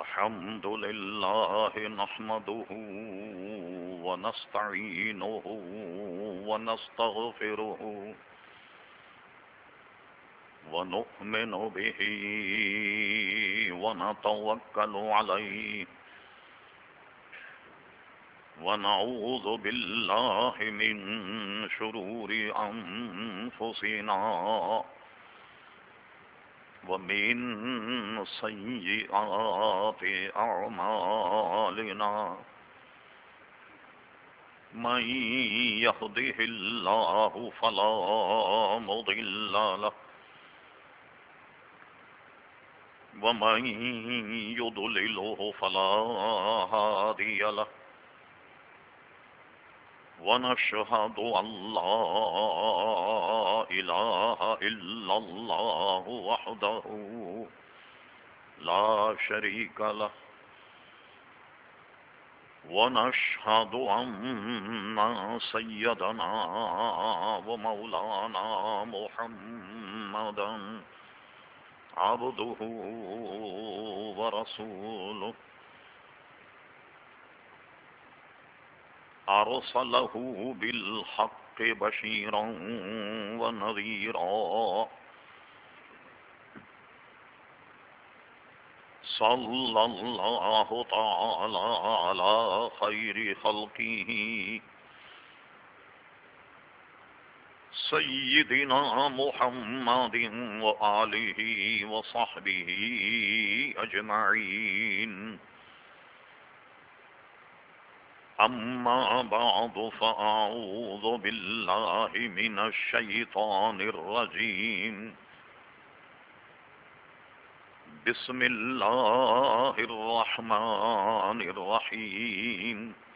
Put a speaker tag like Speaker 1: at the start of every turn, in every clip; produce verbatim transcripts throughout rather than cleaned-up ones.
Speaker 1: الحمد لله نحمده ونستعينه ونستغفره ونؤمن به ونتوكل عليه ونعوذ بالله من شرور أنفسنا ومن سيئات أعمالنا من يهده الله فلا مضل له ومن يضلله فلا هادي له ونشهد أن لا إله إلا الله وحده لا شريك له ونشهد أن سيدنا ومولانا محمدا عبده ورسوله أرسله بالحق بشيرا ونذيرا صلى الله تعالى على خير خلقه سيدنا محمد وآله وصحبه أجمعين أما بعد فأعوذ بالله من الشيطان الرجيم بسم الله الرحمن الرحيم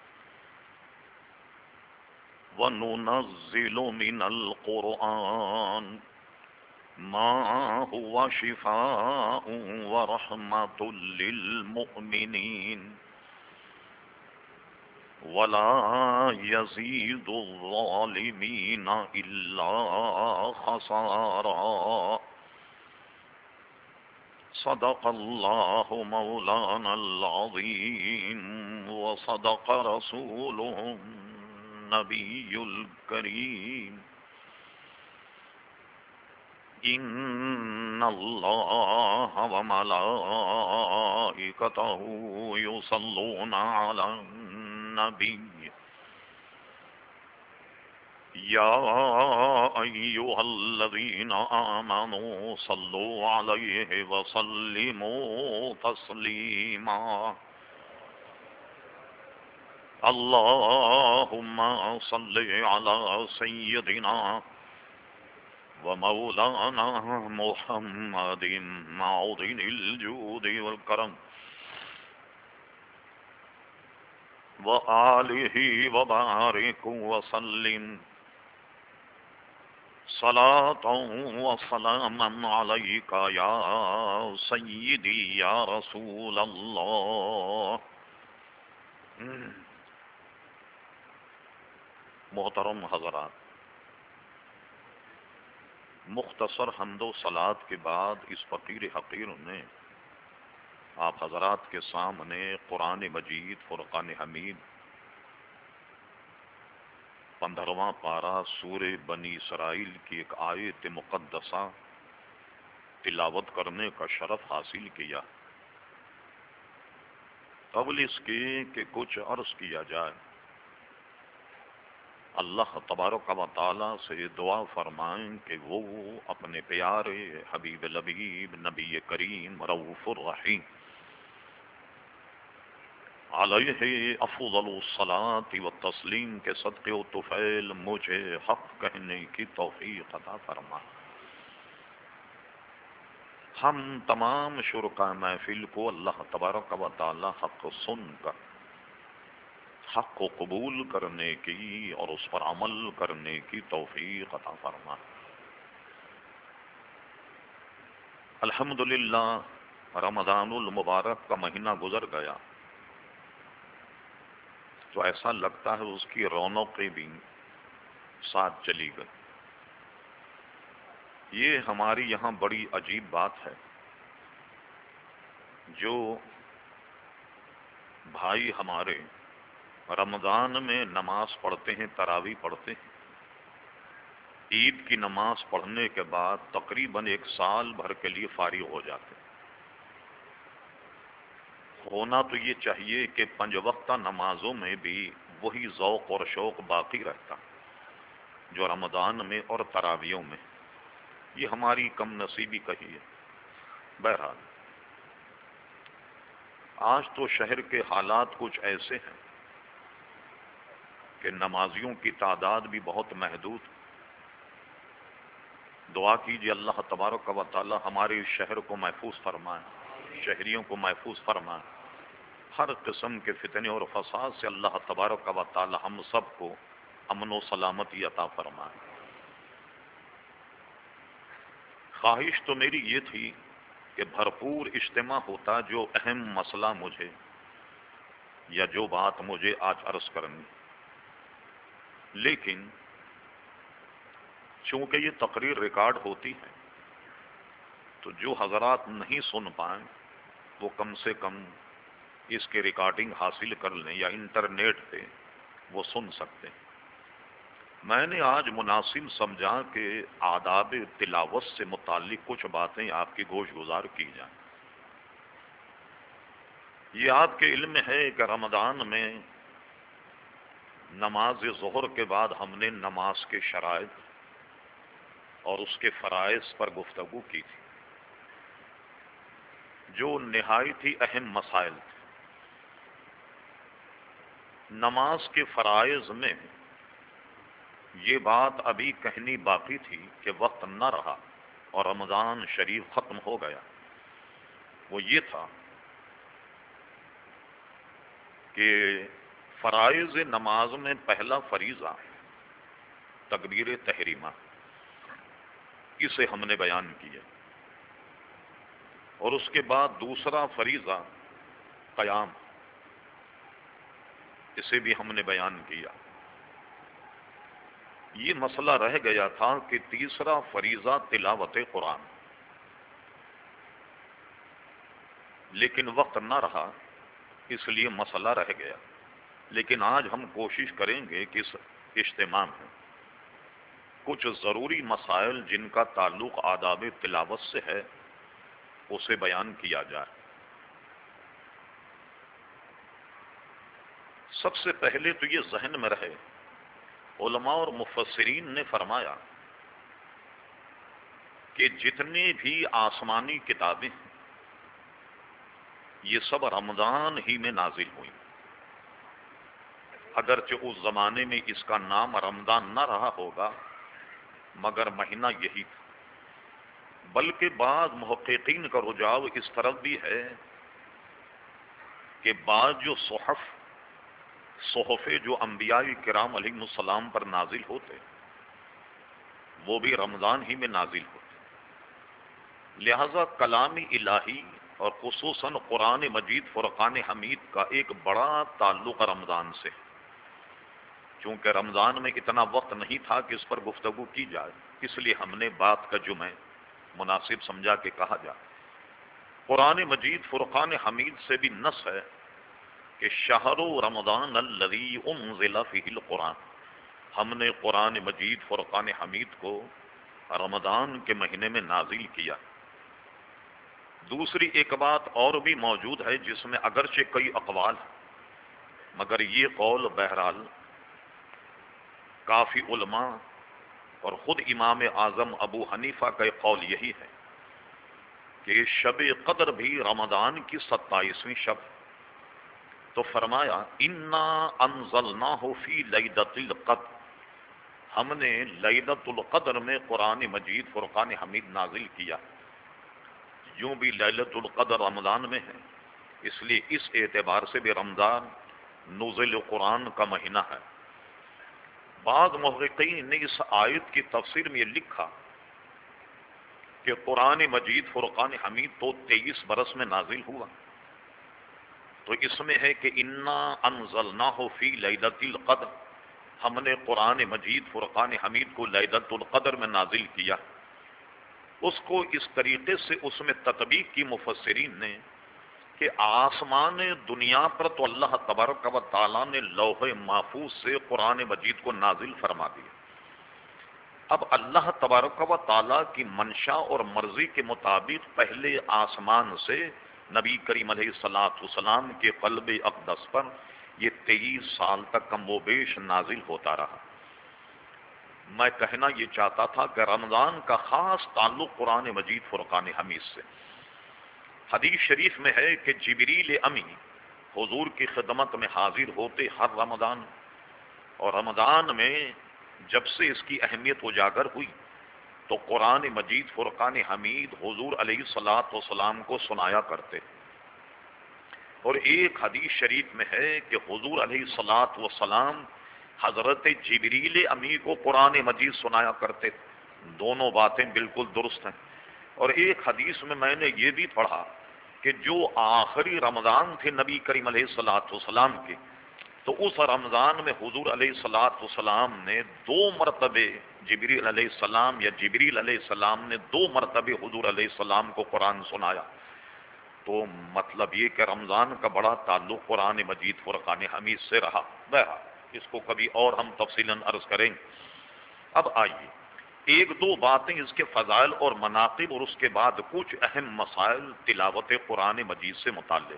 Speaker 1: وننزل من القرآن ما هو شفاء ورحمة للمؤمنين ولا يزيد الظالمين إلا خسارا صدق الله مولانا العظيم وصدق رسوله النبي الكريم إن الله وملائكته يصلون على النبي يا أيها الذين آمنوا صلوا عليه وسلموا تسليما اللهم صل على سيدنا ومولانا محمد معدن الجود والكرم وآله وبارك وسلم صلاة وسلاما عليك يا سيدي يا رسول الله. محترم حضرات، مختصر حمد و صلات کے بعد اس فقیر حقیر نے آپ حضرات کے سامنے قرآن مجید فرقان حمید پندرہواں پارہ سورہ بنی اسرائیل کی ایک آیت مقدسہ تلاوت کرنے کا شرف حاصل کیا۔ قبل اس کے کہ کچھ عرض کیا جائے، اللہ تبارک و تعالی سے دعا فرمائیں کہ وہ اپنے پیارے حبیب لبیب نبی کریم رؤوف الرحیم علیہ افضل الصلاۃ والتسلیم کے صدقے و طفیل مجھے حق کہنے کی توفیق عطا فرما۔ ہم تمام شرکاء محفل کو اللہ تبارک و تعالی حق سن کر حق کو قبول کرنے کی اور اس پر عمل کرنے کی توفیق عطا فرما۔ الحمدللہ رمضان المبارک کا مہینہ گزر گیا تو ایسا لگتا ہے اس کی رونقیں بھی ساتھ چلی گئی۔ یہ ہماری یہاں بڑی عجیب بات ہے، جو بھائی ہمارے رمضان میں نماز پڑھتے ہیں، تراویح پڑھتے ہیں، عید کی نماز پڑھنے کے بعد تقریباً ایک سال بھر کے لیے فارغ ہو جاتے ہیں۔ ہونا تو یہ چاہیے کہ پنج وقتہ نمازوں میں بھی وہی ذوق اور شوق باقی رہتا جو رمضان میں اور تراویوں میں۔ یہ ہماری کم نصیبی کہی ہے۔ بہرحال آج تو شہر کے حالات کچھ ایسے ہیں کہ نمازیوں کی تعداد بھی بہت محدود۔ دعا کیجیے اللہ تبارک و تعالی ہمارے اس شہر کو محفوظ فرمائے، شہریوں کو محفوظ فرمائے، ہر قسم کے فتنے اور فساد سے اللہ تبارک و تعالی ہم سب کو امن و سلامتی عطا فرمائے۔ خواہش تو میری یہ تھی کہ بھرپور اجتماع ہوتا، جو اہم مسئلہ مجھے یا جو بات مجھے آج عرض کرنی، لیکن چونکہ یہ تقریر ریکارڈ ہوتی ہے تو جو حضرات نہیں سن پائیں وہ کم سے کم اس کے ریکارڈنگ حاصل کر لیں یا انٹرنیٹ پہ وہ سن سکتے ہیں۔ میں نے آج مناسب سمجھا کہ آداب تلاوت سے متعلق کچھ باتیں آپ کی گوش گزار کی جائیں۔ یہ آپ کے علم میں ہے کہ رمضان میں نماز ظہر کے بعد ہم نے نماز کے شرائط اور اس کے فرائض پر گفتگو کی تھی، جو نہایت ہی اہم مسائل تھے۔ نماز کے فرائض میں یہ بات ابھی کہنی باقی تھی کہ وقت نہ رہا اور رمضان شریف ختم ہو گیا، وہ یہ تھا کہ فرائض نماز میں پہلا فریضہ تکبیر تحریمہ، اسے ہم نے بیان کیا، اور اس کے بعد دوسرا فریضہ قیام، اسے بھی ہم نے بیان کیا۔ یہ مسئلہ رہ گیا تھا کہ تیسرا فریضہ تلاوت قرآن، لیکن وقت نہ رہا اس لیے مسئلہ رہ گیا۔ لیکن آج ہم کوشش کریں گے کہ اس اجتماع میں کچھ ضروری مسائل جن کا تعلق آداب تلاوت سے ہے اسے بیان کیا جائے۔ سب سے پہلے تو یہ ذہن میں رہے، علماء اور مفسرین نے فرمایا کہ جتنی بھی آسمانی کتابیں ہیں یہ سب رمضان ہی میں نازل ہوئی، اگرچہ اس زمانے میں اس کا نام رمضان نہ رہا ہوگا مگر مہینہ یہی تھا۔ بلکہ بعض محققین کا رجحان اس طرف بھی ہے کہ بعض جو صحف صحفے جو انبیاء کرام علیہ السلام پر نازل ہوتے وہ بھی رمضان ہی میں نازل ہوتے، لہذا کلام الہی اور خصوصاً قرآن مجید فرقان حمید کا ایک بڑا تعلق رمضان سے، چونکہ رمضان میں اتنا وقت نہیں تھا کہ اس پر گفتگو کی جائے، اس لیے ہم نے بات کا جمع مناسب سمجھا کہ کہا جائے۔ قرآن مجید فرقان حمید سے بھی نص ہے کہ شہر رمضان الذی انزل فیہ القرآن، ہم نے قرآن مجید فرقان حمید کو رمضان کے مہینے میں نازل کیا۔ دوسری ایک بات اور بھی موجود ہے جس میں اگرچہ کئی اقوال ہیں مگر یہ قول بہرحال کافی علماء اور خود امام اعظم ابو حنیفہ کا ایک قول یہی ہے کہ شب قدر بھی رمضان کی ستائیسویں شب، تو فرمایا انا انزلناہ فی لیلۃ القدر، ہم نے لیلۃ القدر میں قرآن مجید فرقان حمید نازل کیا۔ یوں بھی لیلۃ القدر رمضان میں ہے، اس لیے اس اعتبار سے بھی رمضان نزول قرآن کا مہینہ ہے۔ بعض محققین نے اس آیت کی تفسیر میں یہ لکھا کہ قرآن مجید فرقان حمید تو تیئیس برس میں نازل ہوا، تو اس میں ہے کہ انا انزلناہ فی لیلۃ القدر، ہم نے قرآن مجید فرقان حمید کو لیلۃ القدر میں نازل کیا۔ اس کو اس طریقے سے اس میں تطبیق کی مفسرین نے کہ آسمان دنیا پر تو اللہ تبارک و تعالیٰ نے لوح محفوظ سے قرآن مجید کو نازل فرما دیا. اب اللہ تبارک و تعالیٰ کی منشا اور مرضی کے مطابق پہلے آسمان سے نبی کریم علیہ الصلوۃ والسلام کے قلب اقدس پر یہ تیئیس سال تک کم و بیش نازل ہوتا رہا. میں کہنا یہ چاہتا تھا کہ رمضان کا خاص تعلق قرآن مجید فرقان حمید سے. حدیث شریف میں ہے کہ جبریل امی حضور کی خدمت میں حاضر ہوتے ہر رمضان، اور رمضان میں جب سے اس کی اہمیت اجاگر ہوئی تو قرآن مجید فرقان حمید حضور علیہ الصلوۃ والسلام کو سنایا کرتے. اور ایک حدیث شریف میں ہے کہ حضور علیہ الصلوۃ والسلام حضرت جبریل امی کو قرآن مجید سنایا کرتے. دونوں باتیں بالکل درست ہیں. اور ایک حدیث میں میں نے یہ بھی پڑھا کہ جو آخری رمضان تھے نبی کریم علیہ الصلوۃ والسلام کے، تو اس رمضان میں حضور علیہ الصلوۃ والسلام نے دو مرتبے جبریل علیہ السلام یا جبریل علیہ السلام نے دو مرتبے حضور علیہ السلام کو قرآن سنایا. تو مطلب یہ کہ رمضان کا بڑا تعلق قرآن مجید فرقان حمید سے رہا. بہرحال اس کو کبھی اور ہم تفصیلاً عرض کریں گے. اب آئیے ایک دو باتیں اس کے فضائل اور مناقب اور اس کے بعد کچھ اہم مسائل تلاوت قرآن مجید سے متعلق.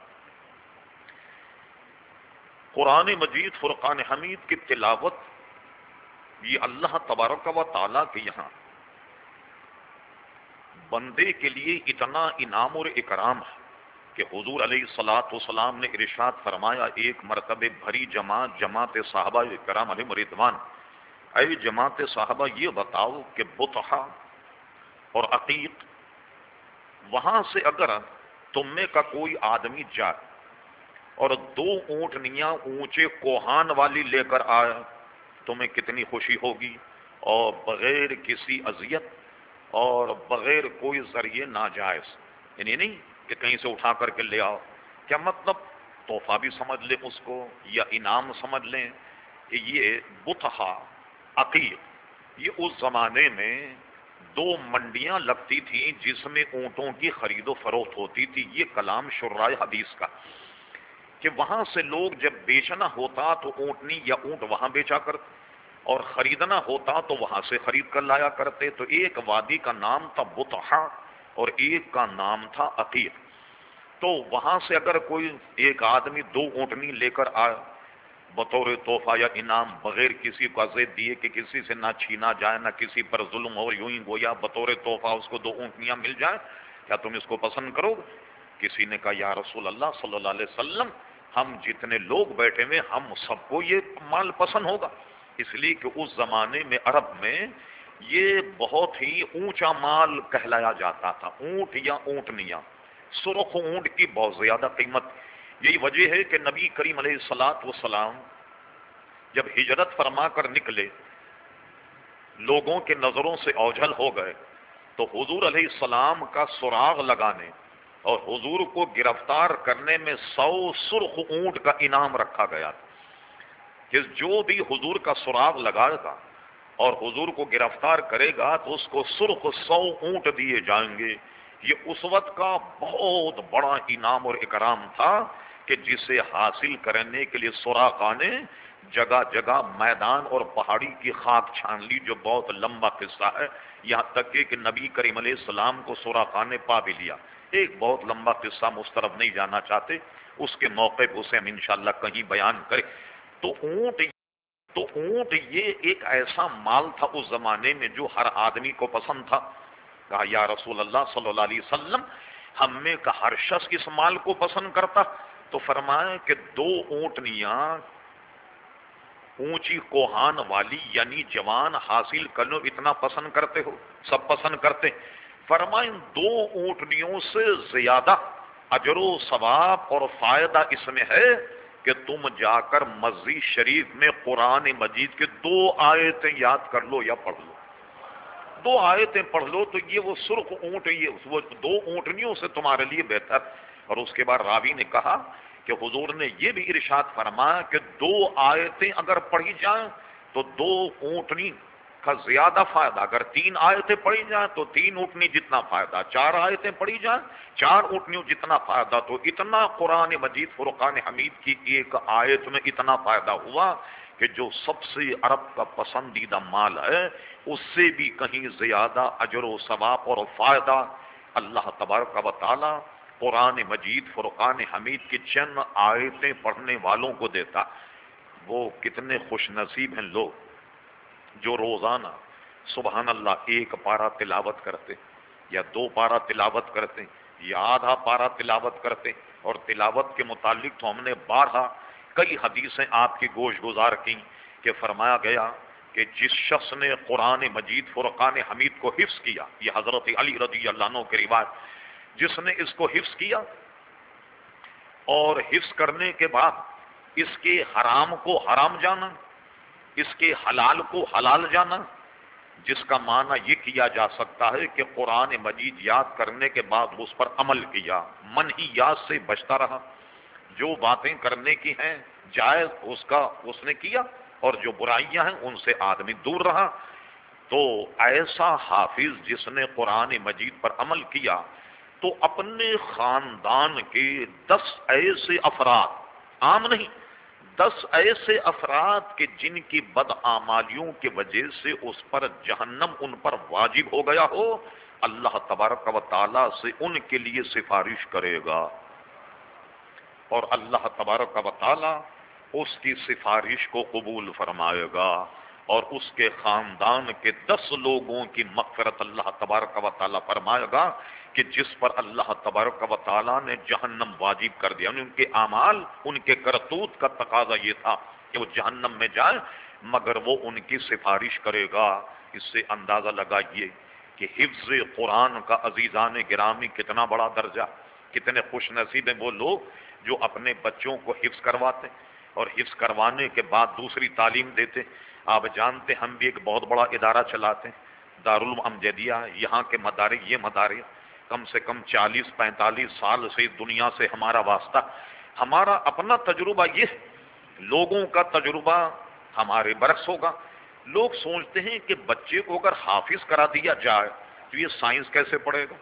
Speaker 1: قرآن مجید فرقان حمید کی تلاوت یہ اللہ تبارک و تعالیٰ کے یہاں بندے کے لیے اتنا انعام اور اکرام ہے کہ حضور علیہ الصلوۃ والسلام نے ارشاد فرمایا ایک مرتبہ بھری جماعت جماعت صحابہ کرام علیہم رضوان، اے جماعت صحابہ یہ بتاؤ کہ بطحا اور عقیق وہاں سے اگر تم میں کا کوئی آدمی جائے اور دو اونٹنیاں اونچے کوہان والی لے کر آئے تمہیں کتنی خوشی ہوگی، اور بغیر کسی اذیت اور بغیر کوئی ذریعے ناجائز، یعنی نہیں کہ کہیں سے اٹھا کر کے لے آؤ. کیا مطلب؟ تحفہ بھی سمجھ لیں اس کو یا انعام سمجھ لیں کہ یہ بطحا عقیق یہ اس زمانے میں دو منڈیاں لگتی تھیں جس میں اونٹوں کی خرید و فروخت ہوتی تھی. یہ کلام شرائع حدیث کا کہ وہاں سے لوگ جب بیچنا ہوتا تو اونٹنی یا اونٹ وہاں بیچا کرتے اور خریدنا ہوتا تو وہاں سے خرید کر لایا کرتے. تو ایک وادی کا نام تھا بطحا اور ایک کا نام تھا عقیق. تو وہاں سے اگر کوئی ایک آدمی دو اونٹنی لے کر آئے بطور تحفہ یا انعام بغیر کسی کو اذیت دیے کہ کسی سے نہ چھینا جائے نہ کسی پر ظلم ہو، یوں ہی گویا بطور تحفہ اس کو دو اونٹنیاں مل جائیں، کیا تم اس کو پسند کرو گے؟ کسی نے کہا یا رسول اللہ صلی اللہ علیہ وسلم ہم جتنے لوگ بیٹھے ہوئے ہم سب کو یہ مال پسند ہوگا. اس لیے کہ اس زمانے میں عرب میں یہ بہت ہی اونچا مال کہلایا جاتا تھا. اونٹ یا اونٹنیاں، سرخ اونٹ کی بہت زیادہ قیمت. یہی وجہ ہے کہ نبی کریم علیہ الصلوۃ والسلام جب ہجرت فرما کر نکلے لوگوں کے نظروں سے اوجھل ہو گئے تو حضور علیہ السلام کا سراغ لگانے اور حضور کو گرفتار کرنے میں سو سرخ اونٹ کا انعام رکھا گیا کہ جو بھی حضور کا سراغ لگائے گا اور حضور کو گرفتار کرے گا تو اس کو سرخ سو اونٹ دیے جائیں گے. یہ اس وقت کا بہت بڑا انعام اور اکرام تھا کہ جسے حاصل کرنے کے لیے سراقہ نے جگہ جگہ میدان اور پہاڑی کی خاک چھان لی، جو بہت لمبا قصہ ہے. یہاں تک کہ نبی کریم علیہ السلام کو سراقہ نے پا بھی لیا. ایک بہت لمبا قصہ مسترب نہیں جانا چاہتے، اس کے موقع پہ اسے ہم انشاءاللہ کہیں بیان کریں. تو اونٹ تو اونٹ یہ ایک ایسا مال تھا اس زمانے میں جو ہر آدمی کو پسند تھا. کہا یا رسول اللہ صلی اللہ علیہ وسلم ہم میں کا ہر شخص اس مال کو پسند کرتا. تو فرمایا کہ دو اونٹنیاں اونچی کوہان والی یعنی جوان حاصل کرنا اتنا پسند کرتے ہو؟ سب پسند کرتے. فرمائیں دو اونٹنیوں سے زیادہ اجر و ثواب اور فائدہ اس میں ہے کہ تم جا کر مسجد شریف میں قرآن مجید کے دو آیتیں یاد کر لو یا پڑھ لو. دو آیتیں پڑھ لو تو یہ وہ سرخ اونٹ یہ وہ دو اونٹنیوں سے تمہارے لیے بہتر. اور اس کے بعد راوی نے کہا کہ حضور نے یہ بھی ارشاد فرمایا کہ دو آیتیں اگر پڑھی جائیں تو دو اونٹنی کا زیادہ فائدہ، اگر تین آیتیں پڑھی جائیں تو تین اونٹنی جتنا فائدہ، چار آیتیں پڑھی جائیں چار اونٹنیوں جتنا فائدہ، تو اتنا قرآن مجید فرقان حمید کی ایک آیت میں اتنا فائدہ ہوا کہ جو سب سے عرب کا پسندیدہ مال ہے اس سے بھی کہیں زیادہ اجر و ثواب اور فائدہ اللہ تبارک و تعالی قرآن مجید فرقان حمید کی چند آیتیں پڑھنے والوں کو دیتا۔ وہ کتنے خوش نصیب ہیں لوگ جو روزانہ سبحان اللہ ایک پارہ تلاوت کرتے یا دو پارہ تلاوت کرتے یا آدھا پارہ تلاوت کرتے۔ اور تلاوت کے متعلق تو ہم نے بارہا کئی حدیثیں آپ کی گوش گزار کی کہ فرمایا گیا کہ جس شخص نے قرآن مجید فرقان حمید کو حفظ کیا، یہ حضرت علی رضی اللہ عنہ کی روایت، جس نے اس کو حفظ کیا اور حفظ کرنے کے بعد اس کے حرام کو حرام جانا، اس کے حلال کو حلال جانا، جس کا معنی یہ کیا جا سکتا ہے کہ قرآن مجید یاد کرنے کے بعد اس پر عمل کیا، منہیات سے بچتا رہا، جو باتیں کرنے کی ہیں جائز اس کا اس نے کیا، اور جو برائیاں ہیں ان سے آدمی دور رہا، تو ایسا حافظ جس نے قرآن مجید پر عمل کیا تو اپنے خاندان کے دس ایسے افراد، عام نہیں، دس ایسے افراد کہ جن کی بدعمالیوں کی وجہ سے اس پر جہنم ان پر واجب ہو گیا ہو، اللہ تبارک و تعالی سے ان کے لیے سفارش کرے گا، اور اللہ تبارک و تعالی اس کی سفارش کو قبول فرمائے گا، اور اس کے خاندان کے دس لوگوں کی مغفرت اللہ تبارک و تعالی فرمائے گا کہ جس پر اللہ تبارک و تعالی نے جہنم واجب کر دیا، یعنی ان کے اعمال، ان کے کرتوت کا تقاضا یہ تھا کہ وہ جہنم میں جائیں، مگر وہ ان کی سفارش کرے گا۔ اس سے اندازہ لگائیے کہ حفظ قرآن کا عزیزان گرامی کتنا بڑا درجہ، کتنے خوش نصیب ہیں وہ لوگ جو اپنے بچوں کو حفظ کرواتے اور حفظ کروانے کے بعد دوسری تعلیم دیتے۔ آپ جانتے ہم بھی ایک بہت بڑا ادارہ چلاتے ہیں، دارالعلوم امجدیہ، یہاں کے مدارس، یہ مدارس کم سے کم چالیس پینتالیس سال سے دنیا سے ہمارا واسطہ، ہمارا اپنا تجربہ یہ ہے، لوگوں کا تجربہ ہمارے برعکس ہوگا۔ لوگ سوچتے ہیں کہ بچے کو اگر حافظ کرا دیا جائے تو یہ سائنس کیسے پڑھے گا،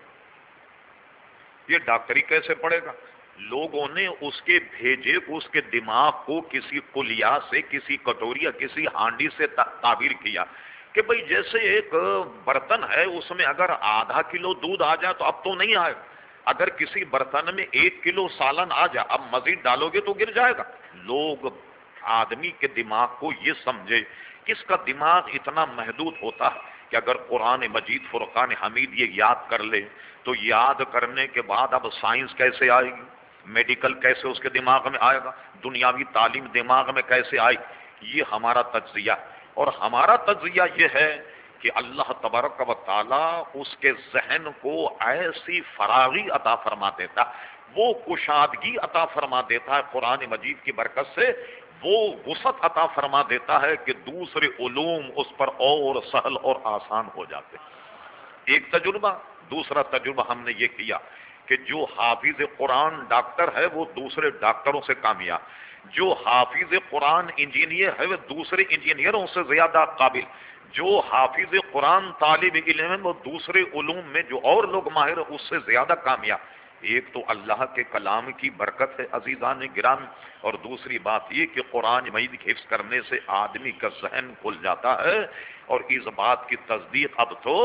Speaker 1: یہ ڈاکٹری کیسے پڑھے گا۔ لوگوں نے اس کے بھیجے کو، اس کے دماغ کو کسی کلیا سے، کسی کٹوری یا کسی ہانڈی سے تعبیر کیا کہ بھئی جیسے ایک برتن ہے اس میں اگر آدھا کلو دودھ آ جائے تو اب تو نہیں آئے گا، اگر کسی برتن میں ایک کلو سالن آ جائے اب مزید ڈالو گے تو گر جائے گا۔ لوگ آدمی کے دماغ کو یہ سمجھے کہ اس کا دماغ اتنا محدود ہوتا ہے کہ اگر قرآن مجید فرقان حمید یہ یاد کر لے تو یاد کرنے کے بعد اب سائنس کیسے آئے گی، میڈیکل کیسے اس کے دماغ میں آئے گا، دنیاوی تعلیم دماغ میں کیسے آئے گی۔ یہ ہمارا تجزیہ، اور ہمارا تجزیہ یہ ہے کہ اللہ تبارک و تعالی اس کے ذہن کو ایسی فراغی عطا فرما دیتا، وہ کشادگی عطا فرما دیتا ہے قرآن مجید کی برکت سے، وہ وسعت عطا فرما دیتا ہے کہ دوسرے علوم اس پر اور سہل اور آسان ہو جاتے ہیں۔ ایک تجربہ۔ دوسرا تجربہ ہم نے یہ کیا کہ جو حافظ قرآن ڈاکٹر ہے وہ دوسرے ڈاکٹروں سے کامیاب، جو حافظ قرآن انجینئر ہے وہ دوسرے انجینئروں سے زیادہ قابل، جو حافظ قرآن طالب علم ہے وہ دوسرے علوم میں جو اور لوگ ماہر ہیں اس سے زیادہ کامیاب۔ ایک تو اللہ کے کلام کی برکت ہے عزیزان گرامی، اور دوسری بات یہ کہ قرآن مجید کے حفظ کرنے سے آدمی کا ذہن کھل جاتا ہے، اور اس بات کی تصدیق اب تو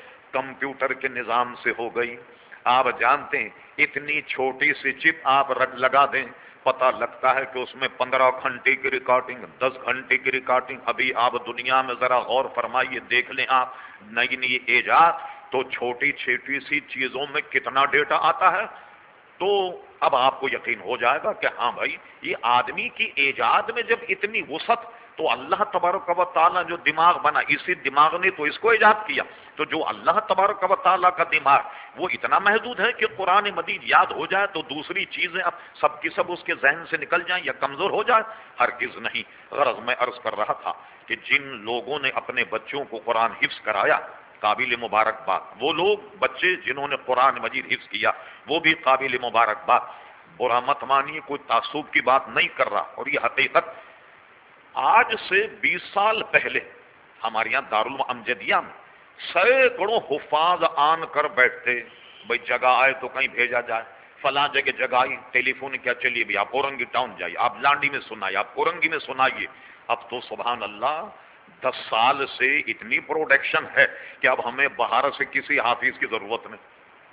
Speaker 1: کمپیوٹر کے نظام سے ہو گئی۔ آپ جانتے ہیں اتنی چھوٹی سی چپ آپ رکھ لگا دیں، پتہ لگتا ہے کہ اس میں پندرہ گھنٹے کی ریکارڈنگ، دس گھنٹے کی ریکارڈنگ۔ ابھی آپ دنیا میں ذرا غور فرمائیے، دیکھ لیں آپ نئی نئی ایجاد، تو چھوٹی چھوٹی سی چیزوں میں کتنا ڈیٹا آتا ہے، تو اب آپ کو یقین ہو جائے گا کہ ہاں بھائی یہ آدمی کی ایجاد میں جب اتنی وسعت، تو اللہ تبارک و تعالیٰ جو دماغ بنا، اسی دماغ نے تو اس کو ایجاد کیا، تو جو اللہ تبارک و تعالیٰ کا دماغ وہ اتنا محدود ہے کہ قرآن مجید یاد ہو جائے تو دوسری چیزیں اب سب کی سب اس کے ذہن سے نکل جائیں یا کمزور ہو جائے، ہرگز نہیں۔ غرض میں عرض کر رہا تھا کہ جن لوگوں نے اپنے بچوں کو قرآن حفظ کرایا قابل مبارکباد، وہ لوگ بچے جنہوں نے قرآن مجید حفظ کیا وہ بھی قابل مبارکباد۔ برا مت مانیے، کوئی تعصب کی بات نہیں کر رہا، اور یہ حقیقت۔ آج سے بیس سال پہلے ہمارے یہاں دارالامجدیہ میں سینکڑوں حفاظ آن کر بیٹھتے، بھائی جگہ آئے تو کہیں بھیجا جائے، فلاں جگہ جگہ آئی، ٹیلی فون کیا، چلیے بھی آپ اورنگی ٹاؤن جائیے، آپ لانڈی میں سنائیے، آپ اورنگی میں سنائیے۔ اب تو سبحان اللہ دس سال سے اتنی پروڈکشن ہے کہ اب ہمیں باہر سے کسی حافظ کی ضرورت نہیں۔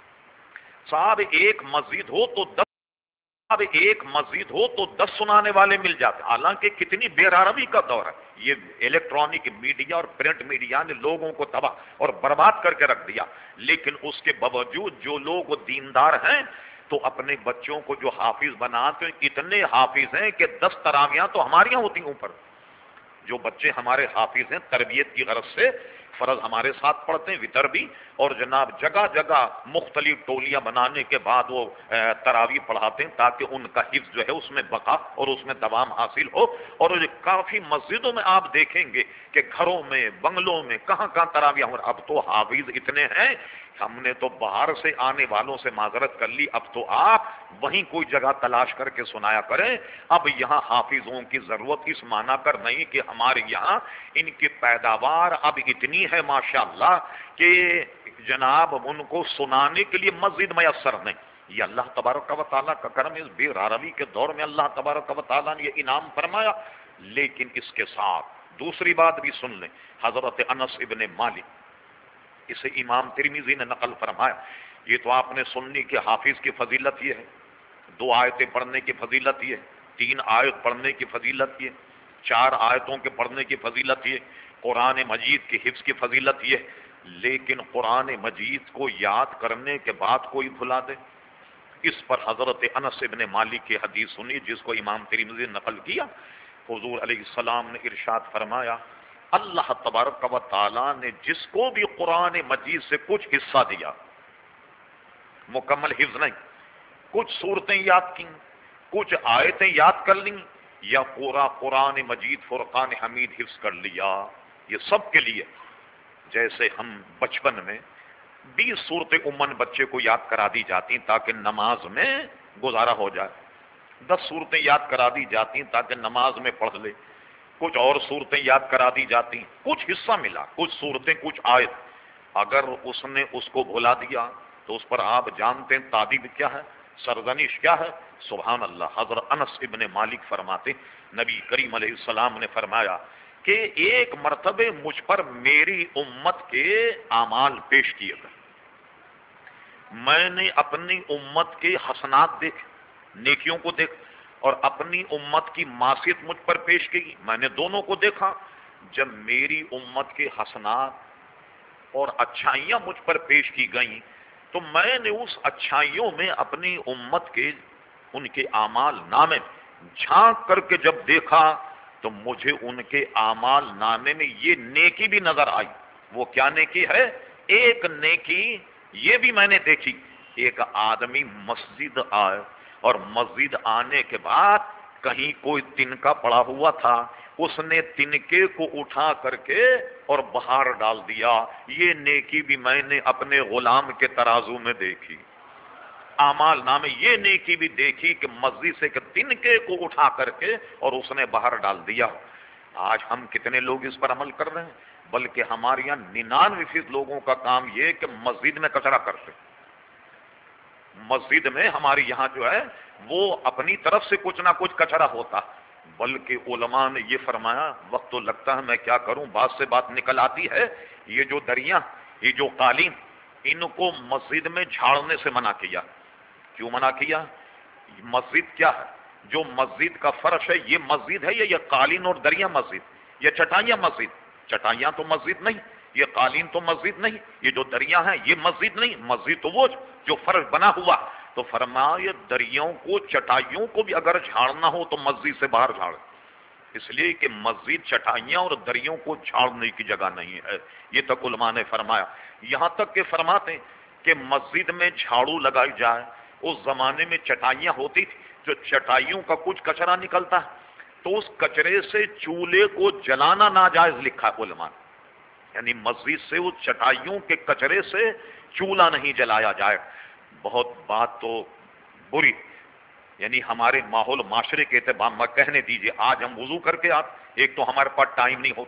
Speaker 1: صاحب ایک مسجد ہو تو دس اب ایک مسجد ہو تو دس سنانے والے مل جاتے، حالانکہ کتنی بے روی کا دور ہے۔ یہ الیکٹرانک میڈیا اور پرنٹ میڈیا نے لوگوں کو تباہ اور برباد کر کے رکھ دیا، لیکن اس کے باوجود جو لوگ دیندار ہیں تو اپنے بچوں کو جو حافظ بناتے ہیں، اتنے حافظ ہیں کہ دس تراویاں تو ہماریاں ہوتی ہیں اوپر۔ جو بچے ہمارے حافظ ہیں تربیت کی غرض سے فرض ہمارے ساتھ پڑھتے ہیں، وطر بھی، اور جناب جگہ جگہ مختلف ٹولیاں بنانے کے بعد وہ تراویح پڑھاتے ہیں تاکہ ان کا حفظ جو ہے اس میں بقا اور اس میں دوام حاصل ہو۔ اور کافی مسجدوں میں آپ دیکھیں گے کہ گھروں میں، بنگلوں میں، کہاں کہاں تراویح ہو۔ اب تو حافظ اتنے ہیں، ہم نے تو باہر سے آنے والوں سے معذرت کر لی، اب تو آپ وہیں کوئی جگہ تلاش کر کے سنایا کریں۔ اب یہاں حافظوں کی ضرورت اس معنی کر نہیں کہ ہمارے یہاں ان کی پیداوار اب اتنی ہے ماشاءاللہ کہ جناب ان کو سنانے کے لیے مسجد میسر نہیں۔ یہ اللہ تبارک و تعالیٰ کا کرم، اس بے راروی کے دور میں اللہ تبارک و تعالیٰ نے یہ انعام فرمایا۔ لیکن اس کے ساتھ دوسری بات بھی سن لیں، حضرت انس ابن مالک، اسے امام ترمذی نے نقل فرمایا، یہ تو آپ نے سننی کہ حافظ کی فضیلت یہ ہے، دو آیتیں پڑھنے کی فضیلت یہ، تین آیت پڑھنے کی فضیلت یہ، چار آیتوں کے پڑھنے کی فضیلت یہ، قرآن مجید کی حفظ کی فضیلت یہ، لیکن قرآن مجید کو یاد کرنے کے بعد کوئی بھلا دے۔ اس پر حضرت انس ابن مالک کی حدیث سنی جس کو امام ترمذی نے نقل کیا، حضور علیہ السلام نے ارشاد فرمایا، اللہ تبارک و تعالیٰ نے جس کو بھی قرآن مجید سے کچھ حصہ دیا، مکمل حفظ نہیں، کچھ صورتیں یاد کی، کچھ آیتیں یاد کر لیں، یا پورا قرآن مجید فرقان حمید حفظ کر لیا، یہ سب کے لیے۔ جیسے ہم بچپن میں بیس صورتیں عموماً بچے کو یاد کرا دی جاتی تاکہ نماز میں گزارا ہو جائے، دس صورتیں یاد کرا دی جاتی تاکہ نماز میں پڑھ لے، کچھ اور صورتیں یاد کرا دی جاتی، کچھ حصہ ملا، کچھ صورتیں، کچھ آیت۔ اگر اس نے اس کو بھلا دیا تو اس پر آپ جانتے ہیں تعدیب کیا ہے، سرزنش کیا ہے۔ سبحان اللہ۔ حضرت انس ابن مالک فرماتے، نبی کریم علیہ السلام نے فرمایا کہ ایک مرتبہ مجھ پر میری امت کے اعمال پیش کیے گئے، میں نے اپنی امت کے حسنات دیکھ، نیکیوں کو دیکھ، اور اپنی امت کی معصیت مجھ پر پیش کی، میں نے دونوں کو دیکھا۔ جب میری امت کے حسنات اور اچھائیاں مجھ پر پیش کی گئیں تو میں نے اس اچھائیوں میں اپنی امت کے ان کے اعمال نامے جھانک کر کے جب دیکھا تو مجھے ان کے اعمال نامے میں یہ نیکی بھی نظر آئی۔ وہ کیا نیکی ہے؟ ایک نیکی یہ بھی میں نے دیکھی، ایک آدمی مسجد آئے اور مسجد آنے کے بعد کہیں کوئی تنکا پڑا ہوا تھا، اس نے تنکے کو اٹھا کر کے اور باہر ڈال دیا، یہ نیکی بھی میں نے اپنے غلام کے ترازو میں دیکھی۔ اعمال نامے یہ نیکی بھی دیکھی کہ مسجد سے کہ تنکے کو اٹھا کر کے اور اس نے باہر ڈال دیا۔ آج ہم کتنے لوگ اس پر عمل کر رہے ہیں؟ بلکہ ہمارے یہاں ننانوے فیصد لوگوں کا کام یہ کہ مسجد میں کچرا کرتے، مسجد میں ہمارے یہاں جو ہے وہ اپنی طرف سے کچھ نہ کچھ کچرا ہوتا، بلکہ علماء نے یہ فرمایا، وقت تو لگتا ہے میں کیا کروں، بات سے بات نکل آتی ہے، یہ جو دریا، یہ جو قالین، ان کو مسجد میں جھاڑنے سے منع کیا۔ کیوں منع کیا؟ مسجد کیا ہے؟ جو مسجد کا فرش ہے یہ مسجد ہے یا یہ قالین اور دریا مسجد؟ یہ چٹائیاں مسجد؟ چٹائیاں تو مسجد نہیں، یہ قالین تو مسجد نہیں، یہ جو دریا ہیں یہ مسجد نہیں، مسجد تو وہ جو فرش بنا ہوا۔ تو فرمایا یہ دریاؤں کو، چٹائیوں کو بھی اگر جھاڑنا ہو تو مسجد سے باہر جھاڑ، اس لیے کہ مسجد چٹائیاں اور دریوں کو جھاڑنے کی جگہ نہیں ہے۔ یہ تک علماء نے فرمایا، یہاں تک کہ فرماتے ہیں کہ مسجد میں جھاڑو لگائی جائے، اس زمانے میں چٹائیاں ہوتی تھی، جو چٹائیوں کا کچھ کچرا نکلتا ہے تو اس کچرے سے چولہے کو جلانا ناجائز لکھا ہے علماء نے، یعنی مسجد سے اس چٹائیوں کے کچرے سے چولہا نہیں جلایا جائے۔ بہت بات تو بری، یعنی ہمارے ماحول معاشرے کے اعتبار میں کہنے دیجئے، آج ہم وضو کر کے آتے، ایک تو ہمارے پاس ٹائم نہیں ہوتا،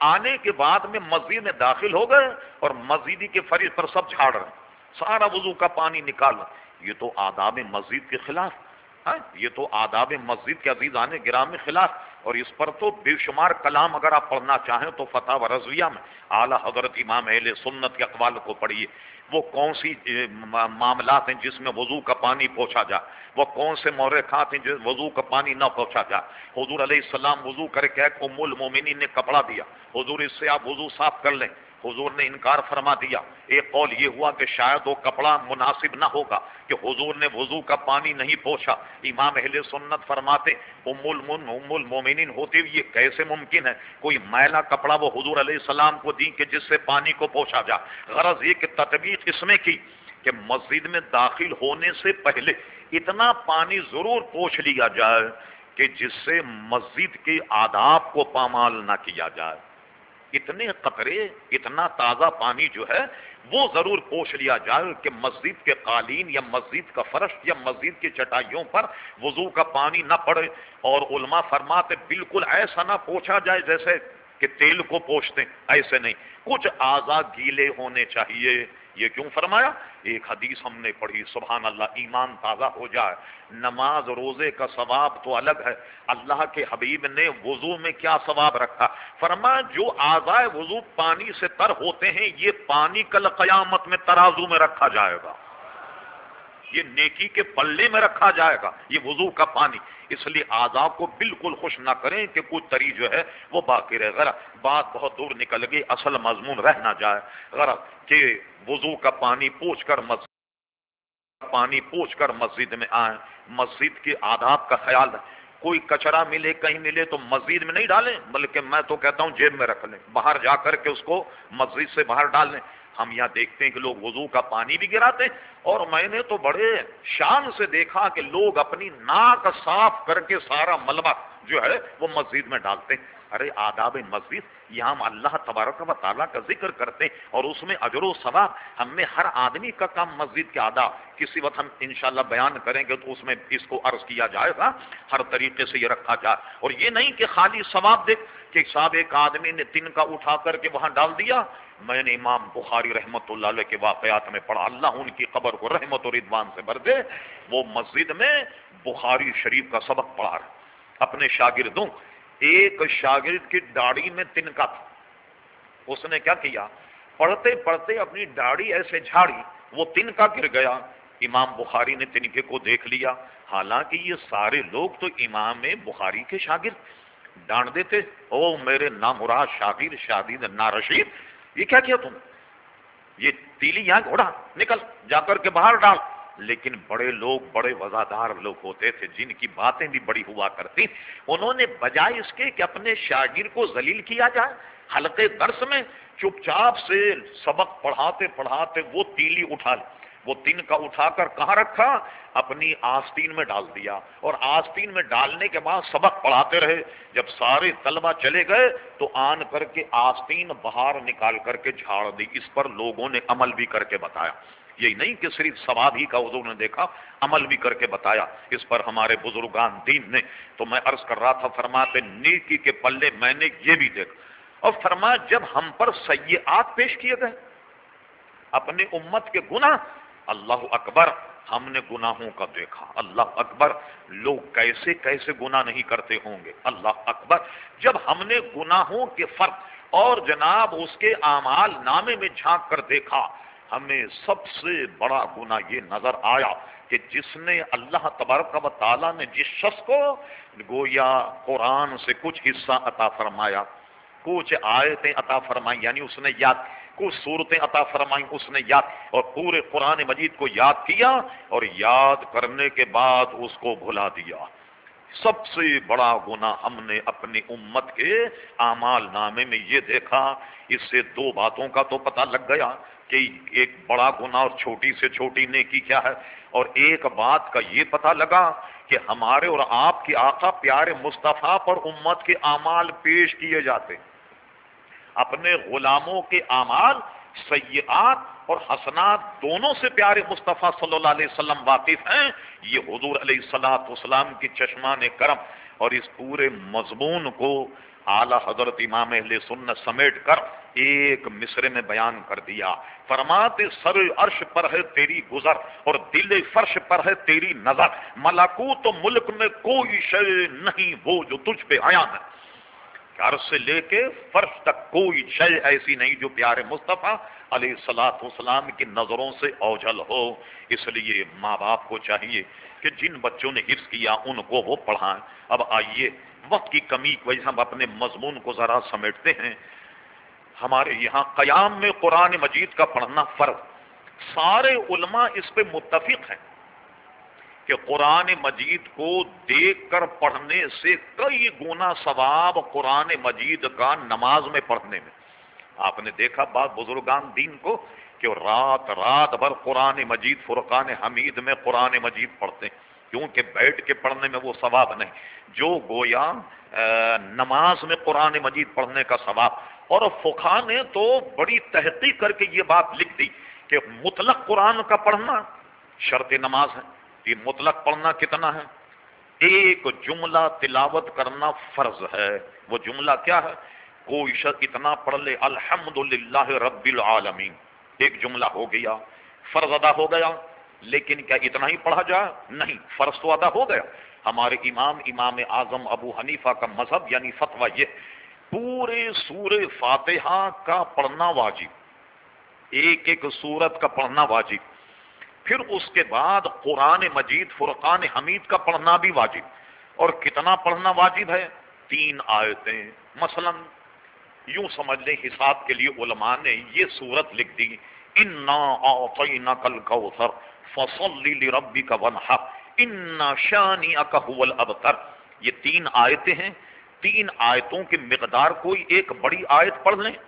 Speaker 1: آنے کے بعد میں مسجد میں داخل ہو گئے اور مسجدی کے فرش پر سب جھاڑ رہے، سارا وضو کا پانی نکال رہے۔ یہ تو آداب مسجد کے خلاف، ہاں یہ تو آداب مسجد کے عزیزان گرامی خلاف۔ اور اس پر تو بے شمار کلام اگر آپ پڑھنا چاہیں تو فتح و رضویہ میں اعلیٰ حضرت امام اہل سنت کے اقوال کو پڑھیے۔ وہ کون سی معاملات ہیں جس میں وضو کا پانی پہنچا جائے، وہ کون سے محرکات ہیں جس وضو کا پانی نہ پہنچا جائے۔ حضور علیہ السلام وضو کر کے ام المومنین نے کپڑا دیا، حضور اس سے آپ وضو صاف کر لیں، حضور نے انکار فرما دیا۔ ایک قول یہ ہوا کہ شاید وہ کپڑا مناسب نہ ہوگا کہ حضور نے وضو کا پانی نہیں پوچھا۔ امام اہل سنت فرماتے ام المن ام المومنین ہوتے ہوئے یہ کیسے ممکن ہے کوئی میلا کپڑا وہ حضور علیہ السلام کو دی کہ جس سے پانی کو پوچھا جا۔ غرض یہ کہ تطبیق اس میں کی کہ مسجد میں داخل ہونے سے پہلے اتنا پانی ضرور پوچھ لیا جائے کہ جس سے مسجد کے آداب کو پامال نہ کیا جائے۔ اتنے قطرے، اتنا تازہ پانی جو ہے وہ ضرور پوچھ لیا جائے کہ مسجد کے قالین یا مسجد کا فرش یا مسجد کی چٹائیوں پر وضو کا پانی نہ پڑے۔ اور علماء فرماتے بالکل ایسا نہ پوچھا جائے جیسے کہ تیل کو پوچھتے، ایسے نہیں، کچھ اعضاء گیلے ہونے چاہیے۔ یہ کیوں فرمایا؟ ایک حدیث ہم نے پڑھی، سبحان اللہ، ایمان تازہ ہو جائے۔ نماز روزے کا ثواب تو الگ ہے، اللہ کے حبیب نے وضو میں کیا ثواب رکھا؟ فرمایا جو اعضاء وضو پانی سے تر ہوتے ہیں یہ پانی کل قیامت میں ترازو میں رکھا جائے گا، یہ نیکی کے پلے میں رکھا جائے گا، یہ وضو کا پانی۔ اس لیے اعضاء کو بالکل خوش نہ کریں کہ کچھ تری جو ہے وہ باقی رہے۔ غرض بات بہت دور نکل گئی، اصل مضمون رہ نہ جائے۔ غرض کہ وضو کا پانی پوچھ کر مسجد پانی پوچھ کر مسجد میں آئیں، مسجد کے آداب کا خیال رکھیں۔ کوئی کچرا ملے کہیں ملے تو مسجد میں نہیں ڈالیں، بلکہ میں تو کہتا ہوں جیب میں رکھ لیں، باہر جا کر کے اس کو مسجد سے باہر ڈال لیں۔ ہم یہاں دیکھتے ہیں کہ لوگ وضو کا پانی بھی گراتے ہیں، اور میں نے تو بڑے شان سے دیکھا کہ لوگ اپنی ناک صاف کر کے سارا ملبہ جو ہے وہ مسجد میں ڈالتے ہیں۔ ارے آداب مسجد، یہاں ہم اللہ تبارک و تعالیٰ کا ذکر کرتے ہیں اور اس میں اجر و ثواب۔ ہم میں ہر آدمی کا کام مسجد کے آداب کسی وقت ہم انشاءاللہ بیان کریں گے تو اس میں اس کو عرض کیا جائے گا، ہر طریقے سے یہ رکھا جائے۔ اور یہ نہیں کہ خالی ثواب دیکھ کہ صاحب ایک آدمی نے تن کا اٹھا کر کے وہاں ڈال دیا۔ میں نے امام بخاری رحمت اللہ علیہ کے واقعات میں پڑھا، اللہ ان کی قبر کو رحمت و رضوان سے بھر دے، وہ مسجد میں بخاری شریف کا سبق پڑھا رہے اپنے شاگردوں۔ ایک شاگرد کی داڑھی میں تنکا تھا، اس نے کیا کیا، پڑھتے پڑھتے اپنی داڑھی ایسے جھاڑی، وہ تنکا گر گیا۔ امام بخاری نے تنکے کو دیکھ لیا، حالانکہ یہ سارے لوگ تو امام بخاری کے شاگرد، ڈانٹ دیتے، او میرے نامراد شاگرد شاگرد نارشید، یہ کیا کیا تم، یہ تیلی یہاں اڑا، نکل جا کر کے باہر ڈال۔ لیکن بڑے لوگ، بڑے وزادار لوگ ہوتے تھے جن کی باتیں بھی بڑی ہوا کرتی، انہوں نے بجائے اس کے کہ اپنے شاگرد کو ذلیل کیا جائے، حلقے درس میں چپ چاپ سے سبق پڑھاتے پڑھاتے وہ تیلی اٹھا لی، وہ تن کا اٹھا کر کہاں رکھا، اپنی آستین میں ڈال دیا، اور آستین میں ڈالنے کے بعد سبق پڑھاتے رہے۔ جب سارے طلبہ چلے گئے تو آن کر کے آستین باہر نکال کر کے جھاڑ دی۔ اس پر لوگوں نے عمل بھی کر کے بتایا، یہی نہیں کہ صرف ثواب ہی کا حضور نے دیکھا، عمل بھی کر کے بتایا۔ اس پر ہمارے بزرگان دین نے، تو میں عرض کر رہا تھا، فرماتے نیکی کے پلے میں نے یہ بھی دیکھا، اور فرمایا جب ہم پر سیئات پیش کیے گئے، اپنے امت کے گناہ، اللہ اکبر، ہم نے گناہوں کا دیکھا، اللہ اکبر، لوگ کیسے کیسے گناہ نہیں کرتے ہوں گے، اللہ اکبر۔ جب ہم نے گناہوں کے فرق اور جناب اس کے اعمال نامے میں جھانک کر دیکھا، ہمیں سب سے بڑا گناہ یہ نظر آیا کہ جس نے اللہ تبارک و تعالیٰ نے جس شخص کو گویا قرآن سے کچھ حصہ عطا فرمایا، کچھ آیتیں عطا فرمائی، یعنی اس نے یاد، کچھ صورتیں عطا فرمائیں اس نے یاد، اور پورے قرآن مجید کو یاد کیا، اور یاد کرنے کے بعد اس کو بھلا دیا۔ سب سے بڑا گناہ ہم نے اپنی امت کے اعمال نامے میں یہ دیکھا۔ اس سے دو باتوں کا تو پتہ لگ گیا کہ ایک بڑا گناہ اور چھوٹی سے چھوٹی نیکی کیا ہے، اور ایک بات کا یہ پتہ لگا کہ ہمارے اور آپ کے آقا پیارے مصطفیٰ پر امت کے اعمال پیش کیے جاتے، اپنے غلاموں کے اعمال سیئات اور حسنات دونوں سے پیارے مصطفیٰ صلی اللہ علیہ وسلم واقف ہیں. یہ حضور علیہ الصلوۃ والسلام کی چشمان کرم اور اس پورے مضمون کو اعلی حضرت امام اہل سنت سمیٹ کر ایک مصرے میں بیان کر دیا. فرماتے سر عرش پر ہے تیری گزر اور دل فرش پر ہے تیری نظر، ملکوت و ملک میں کوئی شے نہیں وہ جو تجھ پہ آیا ہے. عرش سے لے کے فرش تک کوئی شے ایسی نہیں جو پیارے مصطفیٰ علیہ الصلوۃ والسلام کی نظروں سے اوجھل ہو. اس لیے ماں باپ کو چاہیے کہ جن بچوں نے حفظ کیا ان کو وہ پڑھائیں. اب آئیے وقت کی کمی کی وجہ سے ہم اپنے مضمون کو ذرا سمیٹتے ہیں. ہمارے یہاں قیام میں قرآن مجید کا پڑھنا فرض. سارے علماء اس پہ متفق ہیں کہ قرآن مجید کو دیکھ کر پڑھنے سے کئی گنا ثواب قرآن مجید کا نماز میں پڑھنے میں. آپ نے دیکھا بعض بزرگان دین کو کہ وہ رات رات بھر قرآن مجید فرقان حمید میں قرآن مجید پڑھتے ہیں، کیونکہ بیٹھ کے پڑھنے میں وہ ثواب نہیں جو گویا نماز میں قرآن مجید پڑھنے کا ثواب. اور فقہا نے تو بڑی تحقیق کر کے یہ بات لکھ دی کہ مطلق قرآن کا پڑھنا شرط نماز ہے. یہ مطلق پڑھنا کتنا ہے؟ ایک جملہ تلاوت کرنا فرض ہے. وہ جملہ کیا ہے؟ کوئی شخص اتنا پڑھ لے الحمدللہ رب العالمین، ایک جملہ ہو گیا، فرض ادا ہو گیا. لیکن کیا اتنا ہی پڑھا جائے؟ نہیں، فرض تو ادا ہو گیا. ہمارے امام امام اعظم ابو حنیفہ کا مذہب یعنی فتویٰ یہ پورے سورہ فاتحہ کا پڑھنا واجب، ایک ایک سورت کا پڑھنا واجب. پھر اس کے بعد قرآن مجید فرقان حمید کا پڑھنا بھی واجب. اور کتنا پڑھنا واجب ہے؟ تین آیتیں. مثلا یوں سمجھ لیں حساب کے لیے علماء نے یہ سورت لکھ دی انا اعطیناک الکوثر فصل لربک وانحر ان شانئک هو الابتر. یہ تین آیتیں ہیں. تین آیتوں کی مقدار کوئی ایک بڑی آیت پڑھ لیں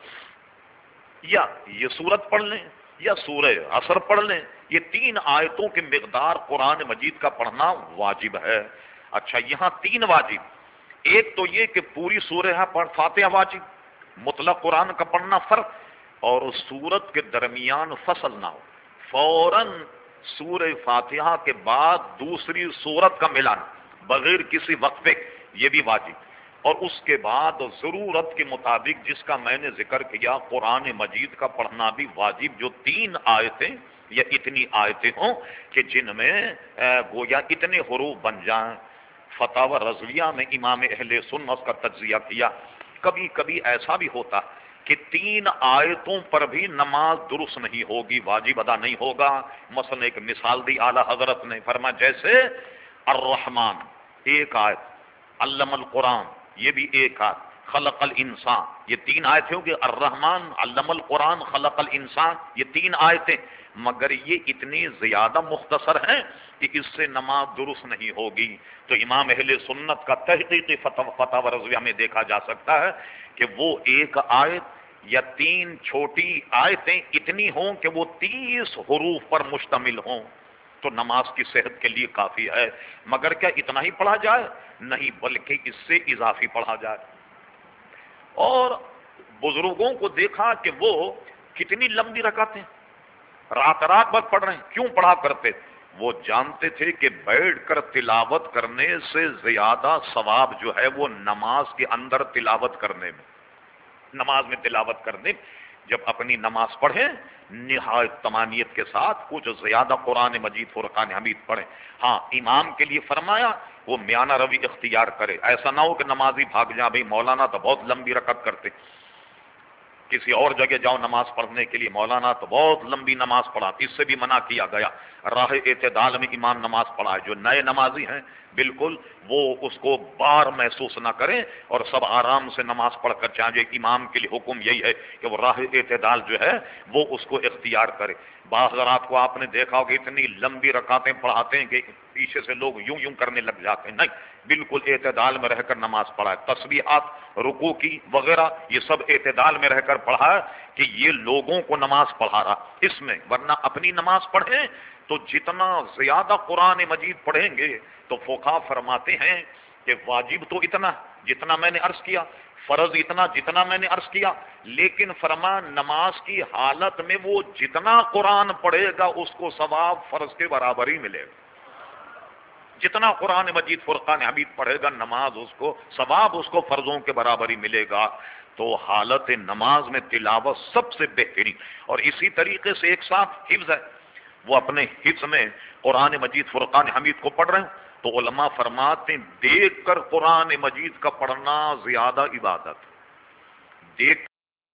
Speaker 1: یا یہ سورت پڑھ لیں یا سورہ عصر پڑھ لیں، یہ تین آیتوں کی مقدار قرآن مجید کا پڑھنا واجب ہے. اچھا یہاں تین واجب، ایک تو یہ کہ پوری سورہ پڑھ فاتحہ واجب، مطلق قرآن کا پڑھنا فرض، اور سورت کے درمیان فصل نہ ہو. فوراً سورہ فاتحہ کے بعد دوسری سورت کا ملانا بغیر کسی وقفے، یہ بھی واجب. اور اس کے بعد ضرورت کے مطابق جس کا میں نے ذکر کیا قرآن مجید کا پڑھنا بھی واجب، جو تین آیتیں یا اتنی آیتیں ہوں کہ جن میں گویا اتنے حروف بن جائیں. فتاوی رضویہ میں امام اہل سنت کا تجزیہ کیا. کبھی کبھی ایسا بھی ہوتا کہ تین آیتوں پر بھی نماز درست نہیں ہوگی، واجب ادا نہیں ہوگا. مثلا ایک مثال دی اعلی حضرت نے، فرمایا جیسے الرحمن ایک آیت، علم القرآن یہ بھی ایک آیت، خلق الانسان یہ تین آیتیں ہوں گی، الرحمن علم القرآن خلق الانسان یہ تین آیتیں. مگر یہ اتنی زیادہ مختصر ہیں کہ اس سے نماز درست نہیں ہوگی. تو امام اہل سنت کا تحقیقی فتاوی رضویہ میں دیکھا جا سکتا ہے کہ وہ ایک آیت یا تین چھوٹی آیتیں اتنی ہوں کہ وہ تیس حروف پر مشتمل ہوں تو نماز کی صحت کے لیے کافی ہے. مگر کیا اتنا ہی پڑھا جائے؟ نہیں، بلکہ اس سے اضافی پڑھا جائے. اور بزرگوں کو دیکھا کہ وہ کتنی لمبی رکعتیں رات رات بھر پڑھ رہے ہیں. کیوں پڑھا کرتے؟ وہ جانتے تھے کہ بیٹھ کر تلاوت کرنے سے زیادہ ثواب جو ہے وہ نماز کے اندر تلاوت کرنے میں، نماز میں تلاوت کرنے. جب اپنی نماز پڑھیں نہایت تمانیت کے ساتھ کچھ زیادہ قرآن مجید فرقان حمید پڑھیں. ہاں امام کے لیے فرمایا وہ میانہ روی اختیار کرے. ایسا نہ ہو کہ نمازی بھاگ جائیں، بھائی مولانا تو بہت لمبی رکعت کرتے، کسی اور جگہ جاؤ نماز پڑھنے کے لیے، مولانا تو بہت لمبی نماز پڑھا، اس سے بھی منع کیا گیا. راہ اعتدال میں امام نماز پڑھائے. جو نئے نمازی ہیں بالکل وہ اس کو بار محسوس نہ کریں اور سب آرام سے نماز پڑھ کر چاہیں. امام کے لیے حکم یہی ہے کہ وہ راہ اعتدال جو ہے وہ اس کو اختیار کرے. بعض حضرات کو آپ نے دیکھا ہوگا اتنی لمبی رکعتیں پڑھاتے ہیں کہ پیچھے سے لوگ یوں یوں کرنے لگ جاتے ہیں. نہیں، بالکل اعتدال میں رہ کر نماز پڑھائے. تسبیحات رکوع کی وغیرہ یہ سب اعتدال میں رہ کر پڑھا کہ یہ لوگوں کو نماز پڑھا رہا اس میں. ورنہ اپنی نماز پڑھیں تو جتنا زیادہ قرآن مجید پڑھیں گے تو فقہا فرماتے ہیں کہ واجب تو اتنا جتنا میں نے عرض کیا، فرض اتنا جتنا میں نے عرض کیا، لیکن فرما نماز کی حالت میں وہ جتنا قرآن پڑھے گا اس کو ثواب فرض کے برابر ہی ملے گا. جتنا قرآن مجید فرقان حمید پڑھے گا نماز اس کو ثواب اس کو فرضوں کے برابر ہی ملے گا. تو حالت نماز میں تلاوت سب سے بہترین. اور اسی طریقے سے ایک ساتھ حفظ ہے، وہ اپنے حفظ میں قرآن مجید فرقان حمید کو پڑھ رہے ہیں تو علماء فرماتے ہیں دیکھ کر قرآن مجید کا پڑھنا زیادہ عبادت. دیکھ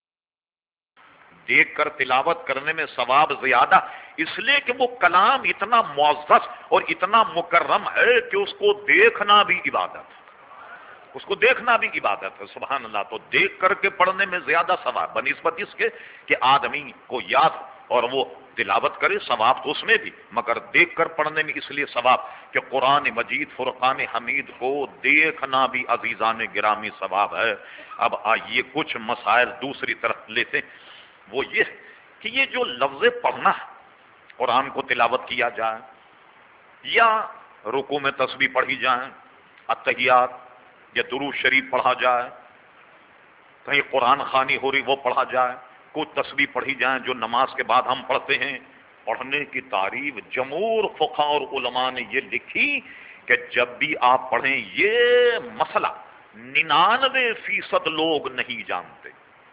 Speaker 1: دیکھ کر تلاوت کرنے میں ثواب زیادہ، اس لیے کہ وہ کلام اتنا معزز اور اتنا مکرم ہے کہ اس کو دیکھنا بھی عبادت ہے، اس کو دیکھنا بھی عبادت ہے. سبحان اللہ. تو دیکھ کر کے پڑھنے میں زیادہ ثواب بنسبت اس کے کہ آدمی کو یاد اور وہ تلاوت کرے، ثواب تو اس میں بھی، مگر دیکھ کر پڑھنے میں اس لیے ثواب کہ قرآن مجید فرقان حمید کو دیکھنا بھی عزیزان گرامی ثواب ہے. اب آئیے کچھ مسائل دوسری طرف لیتے ہیں. وہ یہ کہ یہ جو لفظ پڑھنا قرآن کو تلاوت کیا جائے یا رکوع میں تسبیح پڑھی جائیں، التحیات یا درود شریف پڑھا جائے، کہیں قرآن خوانی ہو رہی وہ پڑھا جائے، کچھ تسبیح پڑھی جائیں جو نماز کے بعد ہم پڑھتے ہیں، پڑھنے کی تعریف جمہور فقہا اور علماء نے یہ لکھی کہ جب بھی آپ پڑھیں یہ مسئلہ ننانوے فیصد لوگ نہیں جانتے.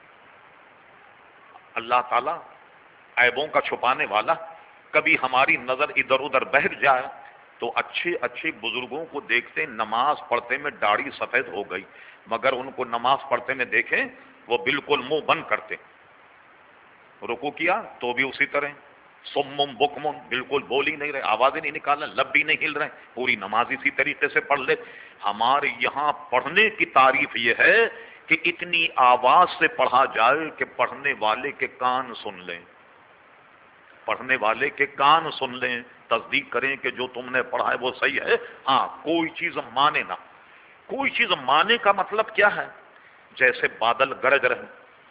Speaker 1: اللہ تعالیٰ عیبوں کا چھپانے والا، کبھی ہماری نظر ادھر ادھر بہک جائے تو اچھے اچھے بزرگوں کو دیکھتے نماز پڑھتے میں داڑھی سفید ہو گئی، مگر ان کو نماز پڑھتے میں دیکھیں وہ بالکل منہ بند کرتے، رکوع کیا تو بھی اسی طرح، سمم بکمم بالکل بول ہی نہیں رہے، آوازیں نہیں نکال رہے، لب بھی نہیں ہل رہے، پوری نماز اسی طریقے سے پڑھ لے. ہمارے یہاں پڑھنے کی تعریف یہ ہے کہ اتنی آواز سے پڑھا جائے کہ پڑھنے والے کے کان سن لیں، پڑھنے والے کے کان سن لیں، تصدیق کریں کہ جو تم نے پڑھا ہے وہ صحیح ہے. ہاں کوئی چیز مانے نہ. کوئی چیز مانے کا مطلب کیا ہے؟ جیسے بادل گرج رہے،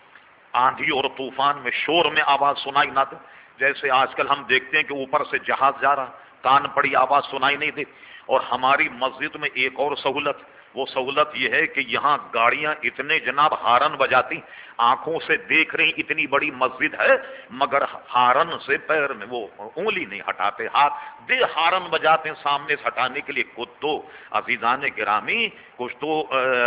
Speaker 1: آندھی اور طوفان میں شور میں آواز سنائی نہ دے، جیسے آج کل ہم دیکھتے ہیں کہ اوپر سے جہاز جا رہا، کان پڑی آواز سنائی نہیں دے. اور ہماری مسجد میں ایک اور سہولت، وہ سہولت یہ ہے کہ یہاں گاڑیاں اتنے جناب ہارن بجاتی، آنکھوں سے دیکھ رہی اتنی بڑی مسجد ہے مگر ہارن سے پیر میں وہ انگلی نہیں ہٹاتے، ہاتھ دے ہارن بجاتے ہیں سامنے سے ہٹانے کے لیے. خود تو عزیزان گرامی کچھ تو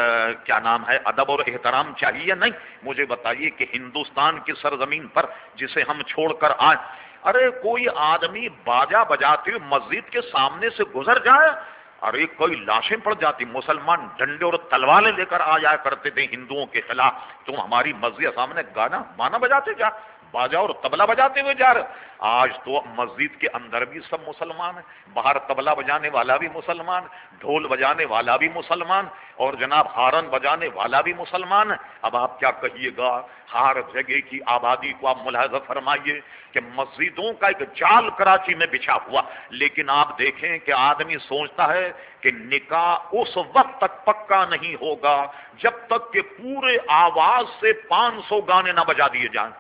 Speaker 1: کیا نام ہے ادب اور احترام چاہیے نہیں؟ مجھے بتائیے کہ ہندوستان کی سرزمین پر جسے ہم چھوڑ کر آئے، ارے کوئی آدمی باجا بجاتے ہوئے مسجد کے سامنے سے گزر جائے، ارے کوئی لاشیں پڑ جاتی. مسلمان ڈنڈے اور تلواریں لے کر آ جایا کرتے تھے ہندوؤں کے خلاف، تم ہماری مسجد سامنے گانا مانا بجاتے جا، باجا اور تبلا بجاتے ہوئے جا رہے. آج تو مسجد کے اندر بھی سب مسلمان ہیں، باہر تبلا بجانے والا بھی مسلمان، ڈھول بجانے والا بھی مسلمان، اور جناب ہارن بجانے والا بھی مسلمان ہے. اب آپ کیا کہیے گا؟ ہر جگہ کی آبادی کو آپ ملاحظہ فرمائیے کہ مسجدوں کا ایک جال کراچی میں بچھا ہوا، لیکن آپ دیکھیں کہ آدمی سوچتا ہے کہ نکاح اس وقت تک پکا نہیں ہوگا جب تک کہ پورے آواز سے پانچ سو گانے نہ بجا دیے جائیں.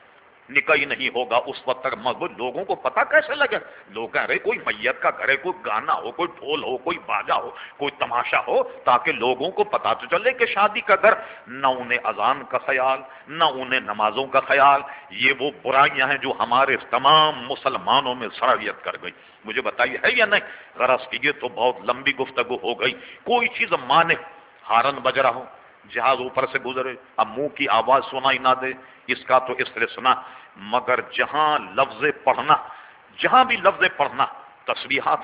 Speaker 1: نکاح ہی نہیں ہوگا اس وقت تک. مضبوط لوگوں کو پتہ کیسے لگے؟ لوگ کہہ رہے کوئی میت کا گھر ہے، کوئی گانا ہو، کوئی ڈھول ہو، کوئی باجا ہو، کوئی تماشا ہو، تاکہ لوگوں کو پتہ تو چلے کہ شادی کا گھر. نہ انہیں اذان کا خیال، نہ انہیں نمازوں کا خیال. یہ وہ برائیاں ہیں جو ہمارے تمام مسلمانوں میں سرایت کر گئی. مجھے بتائیے ہے یا نہیں؟ غرض کیجیے تو بہت لمبی گفتگو ہو گئی. کوئی چیز مانے، ہارن بج رہا ہو، جہاز اوپر سے گزرے، اب منہ کی آواز سنائی نہ دے، اس کا تو استثناء. مگر جہاں لفظ پڑھنا، جہاں بھی لفظ پڑھنا، تسبیحات،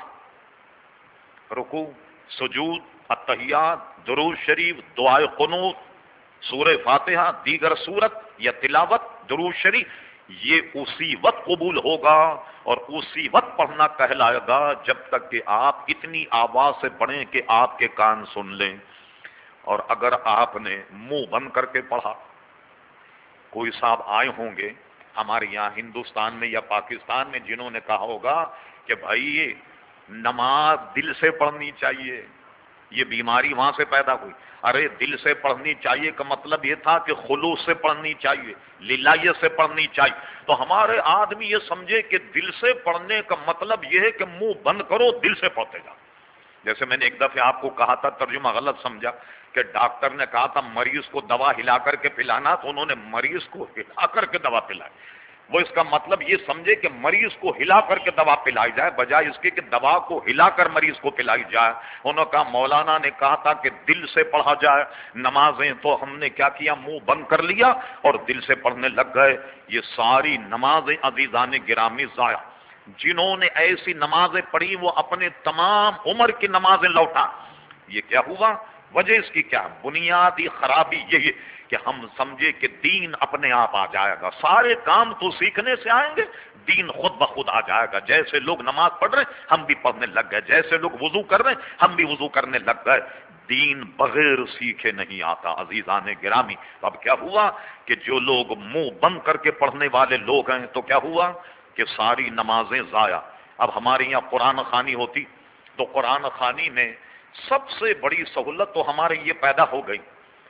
Speaker 1: رکوع، سجود، التحیات، درود شریف، دعائے قنوت، سورہ فاتحہ، دیگر سورت یا تلاوت، درود شریف، یہ اسی وقت قبول ہوگا اور اسی وقت پڑھنا کہلائے گا جب تک کہ آپ اتنی آواز سے پڑھیں کہ آپ کے کان سن لیں. اور اگر آپ نے منہ بند کر کے پڑھا، کوئی صاحب آئے ہوں گے ہمارے یہاں ہندوستان میں یا پاکستان میں جنہوں نے کہا ہوگا کہ بھائی نماز دل سے پڑھنی چاہیے، یہ بیماری وہاں سے پیدا ہوئی. ارے دل سے پڑھنی چاہیے کا مطلب یہ تھا کہ خلوص سے پڑھنی چاہیے، للہیت سے پڑھنی چاہیے. تو ہمارے آدمی یہ سمجھے کہ دل سے پڑھنے کا مطلب یہ ہے کہ منہ بند کرو دل سے پڑھتے جاؤ. جیسے میں نے ایک دفعہ آپ کو کہا تھا، ترجمہ غلط سمجھا، کہ ڈاکٹر نے کہا تھا مریض کو دوا ہلا کر کے پلانا، تو انہوں نے مریض کو ہلا کر کے دوا پلائی۔ وہ اس کا مطلب یہ سمجھے کہ مریض کو ہلا کر کے دوا پلائی جائے، بجائے اس کے کہ دوا کو ہلا کر مریض کو پلائی جائے۔ انہوں نے کہا مولانا نے کہا تھا کہ دل سے پڑھا جائے نمازیں، تو ہم نے کیا کیا، منہ بند کر لیا اور دل سے پڑھنے لگ گئے۔ یہ ساری نمازیں عزیزان گرامی ضائع۔ جنہوں نے ایسی نمازیں پڑھی وہ اپنے تمام عمر کی نمازیں لوٹا۔ یہ کیا ہوا؟ وجہ اس کی کیا؟ بنیادی خرابی یہی کہ ہم سمجھے کہ دین اپنے آپ آ جائے گا، سارے کام تو سیکھنے سے آئیں گے، دین خود بخود آ جائے گا۔ جیسے لوگ نماز پڑھ رہے ہیں ہم بھی پڑھنے لگ گئے، جیسے لوگ وضو کر رہے ہیں ہم بھی وضو کرنے لگ گئے۔ دین بغیر سیکھے نہیں آتا عزیزان گرامی۔ اب کیا ہوا کہ جو لوگ منہ بند کر کے پڑھنے والے لوگ ہیں تو کیا ہوا کہ ساری نمازیں ضائع۔ اب ہمارے یہاں قرآن خوانی ہوتی تو قرآن خوانی میں سب سے بڑی سہولت تو ہمارے یہ پیدا ہو گئی،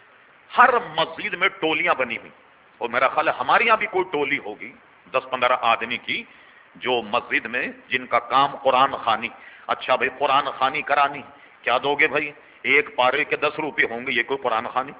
Speaker 1: ہر مسجد میں ٹولیاں بنی ہوئی، اور میرا خیال ہے ہمارے یہاں بھی کوئی ٹولی ہوگی دس پندرہ آدمی کی جو مسجد میں جن کا کام قرآن خوانی۔ اچھا بھائی قرآن خوانی کرانی، کیا دو گے بھائی؟ ایک پارے کے دس روپے ہوں گے، یہ کوئی قرآن خوانی؟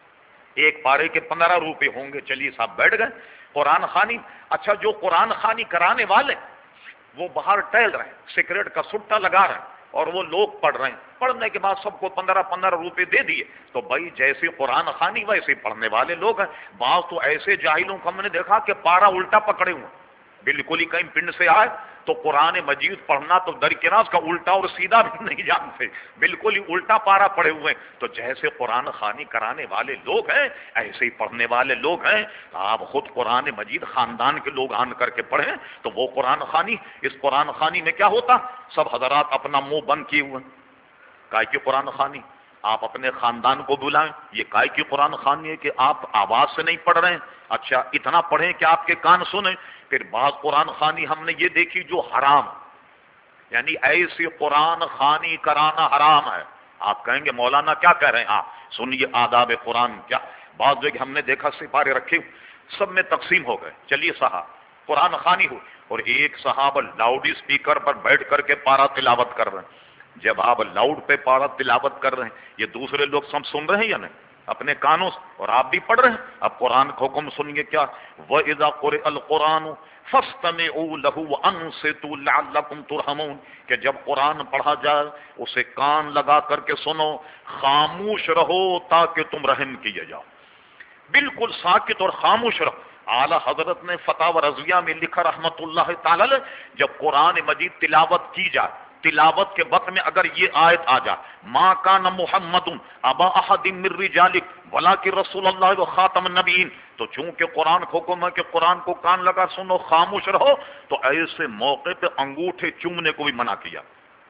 Speaker 1: ایک پارے کے پندرہ روپے ہوں گے، چلیے صاحب بیٹھ گئے قرآن خوانی۔ اچھا جو قرآن خوانی کرانے والے وہ باہر ٹہل رہے ہیں، سگریٹ کا سٹا لگا رہے ہیں اور وہ لوگ پڑھ رہے ہیں، پڑھنے کے بعد سب کو پندرہ پندرہ روپے دے دیے، تو بھائی جیسے قرآن خوانی ویسے پڑھنے والے لوگ ہیں۔ بعض تو ایسے جاہلوں کو ہم نے دیکھا کہ پارا الٹا پکڑے ہوئے، بالکل ہی کہیں پنڈ سے آئے تو قرآن مجید پڑھنا تو درکناز کا الٹا اور سیدھا بھی نہیں جانتے، بالکل ہی الٹا پارا پڑے ہوئے۔ تو جیسے قرآن خوانی کرانے والے لوگ ہیں ایسے ہی پڑھنے والے لوگ ہیں۔ آپ خود قرآن مجید خاندان کے لوگ آن کر کے پڑھیں تو وہ قرآن خوانی۔ اس قرآن خوانی میں کیا ہوتا؟ سب حضرات اپنا منہ بند کیے ہوئے، کائے کی قرآن خوانی؟ آپ اپنے خاندان کو بلائیں، یہ کائے کی قرآن خوانی ہے کہ آپ آواز سے نہیں پڑھ رہے ہیں؟ اچھا اتنا پڑھیں کہ آپ کے کان سنیں۔ پھر بعض قرآن خوانی ہم نے یہ دیکھی جو حرام، یعنی ایسی قرآن خوانی کرانا حرام ہے۔ آپ کہیں گے مولانا کیا کہہ رہے ہیں؟ ہاں سنیے آداب قرآن کیا۔ بعض جگہ ہم نے دیکھا سپارے رکھے سب میں تقسیم ہو گئے، چلیے صاحب قرآن خوانی ہو، اور ایک صاحب لاؤڈ اسپیکر پر بیٹھ کر کے پارا تلاوت کر رہے ہیں۔ جب آپ لاؤڈ پہ پارا تلاوت کر رہے ہیں یہ دوسرے لوگ سب سن رہے ہیں یا نہیں؟ اپنے کانوں سے، اور آپ بھی پڑھ رہے ہیں۔ اب قرآن کا حکم سنیے کیا، وَإِذَا قُرِئَ الْقُرْآنُ فَاسْتَمِعُوا لَهُ وَأَنصِتُوا لَعَلَّكُمْ تُرْحَمُونَ، کہ جب قرآن پڑھا جائے اسے کان لگا کر کے سنو، خاموش رہو تاکہ تم رحم کیے جاؤ، بالکل ساکت اور خاموش رہو۔ اعلی حضرت نے فتاوی رضویہ میں لکھا رحمت اللہ تعالی علیہ، جب قرآن مجید تلاوت کی جائے، تلاوت کے وقت میں اگر یہ آیت آ جائے ما کان محمد ابا احد من رجالک ولکن رسول اللہ و خاتم النبیین، تو چونکہ قرآن کو حکم ہے کہ قرآن کو کان لگا سنو، خاموش رہو، تو ایسے موقع پہ انگوٹھے چومنے کو بھی منع کیا۔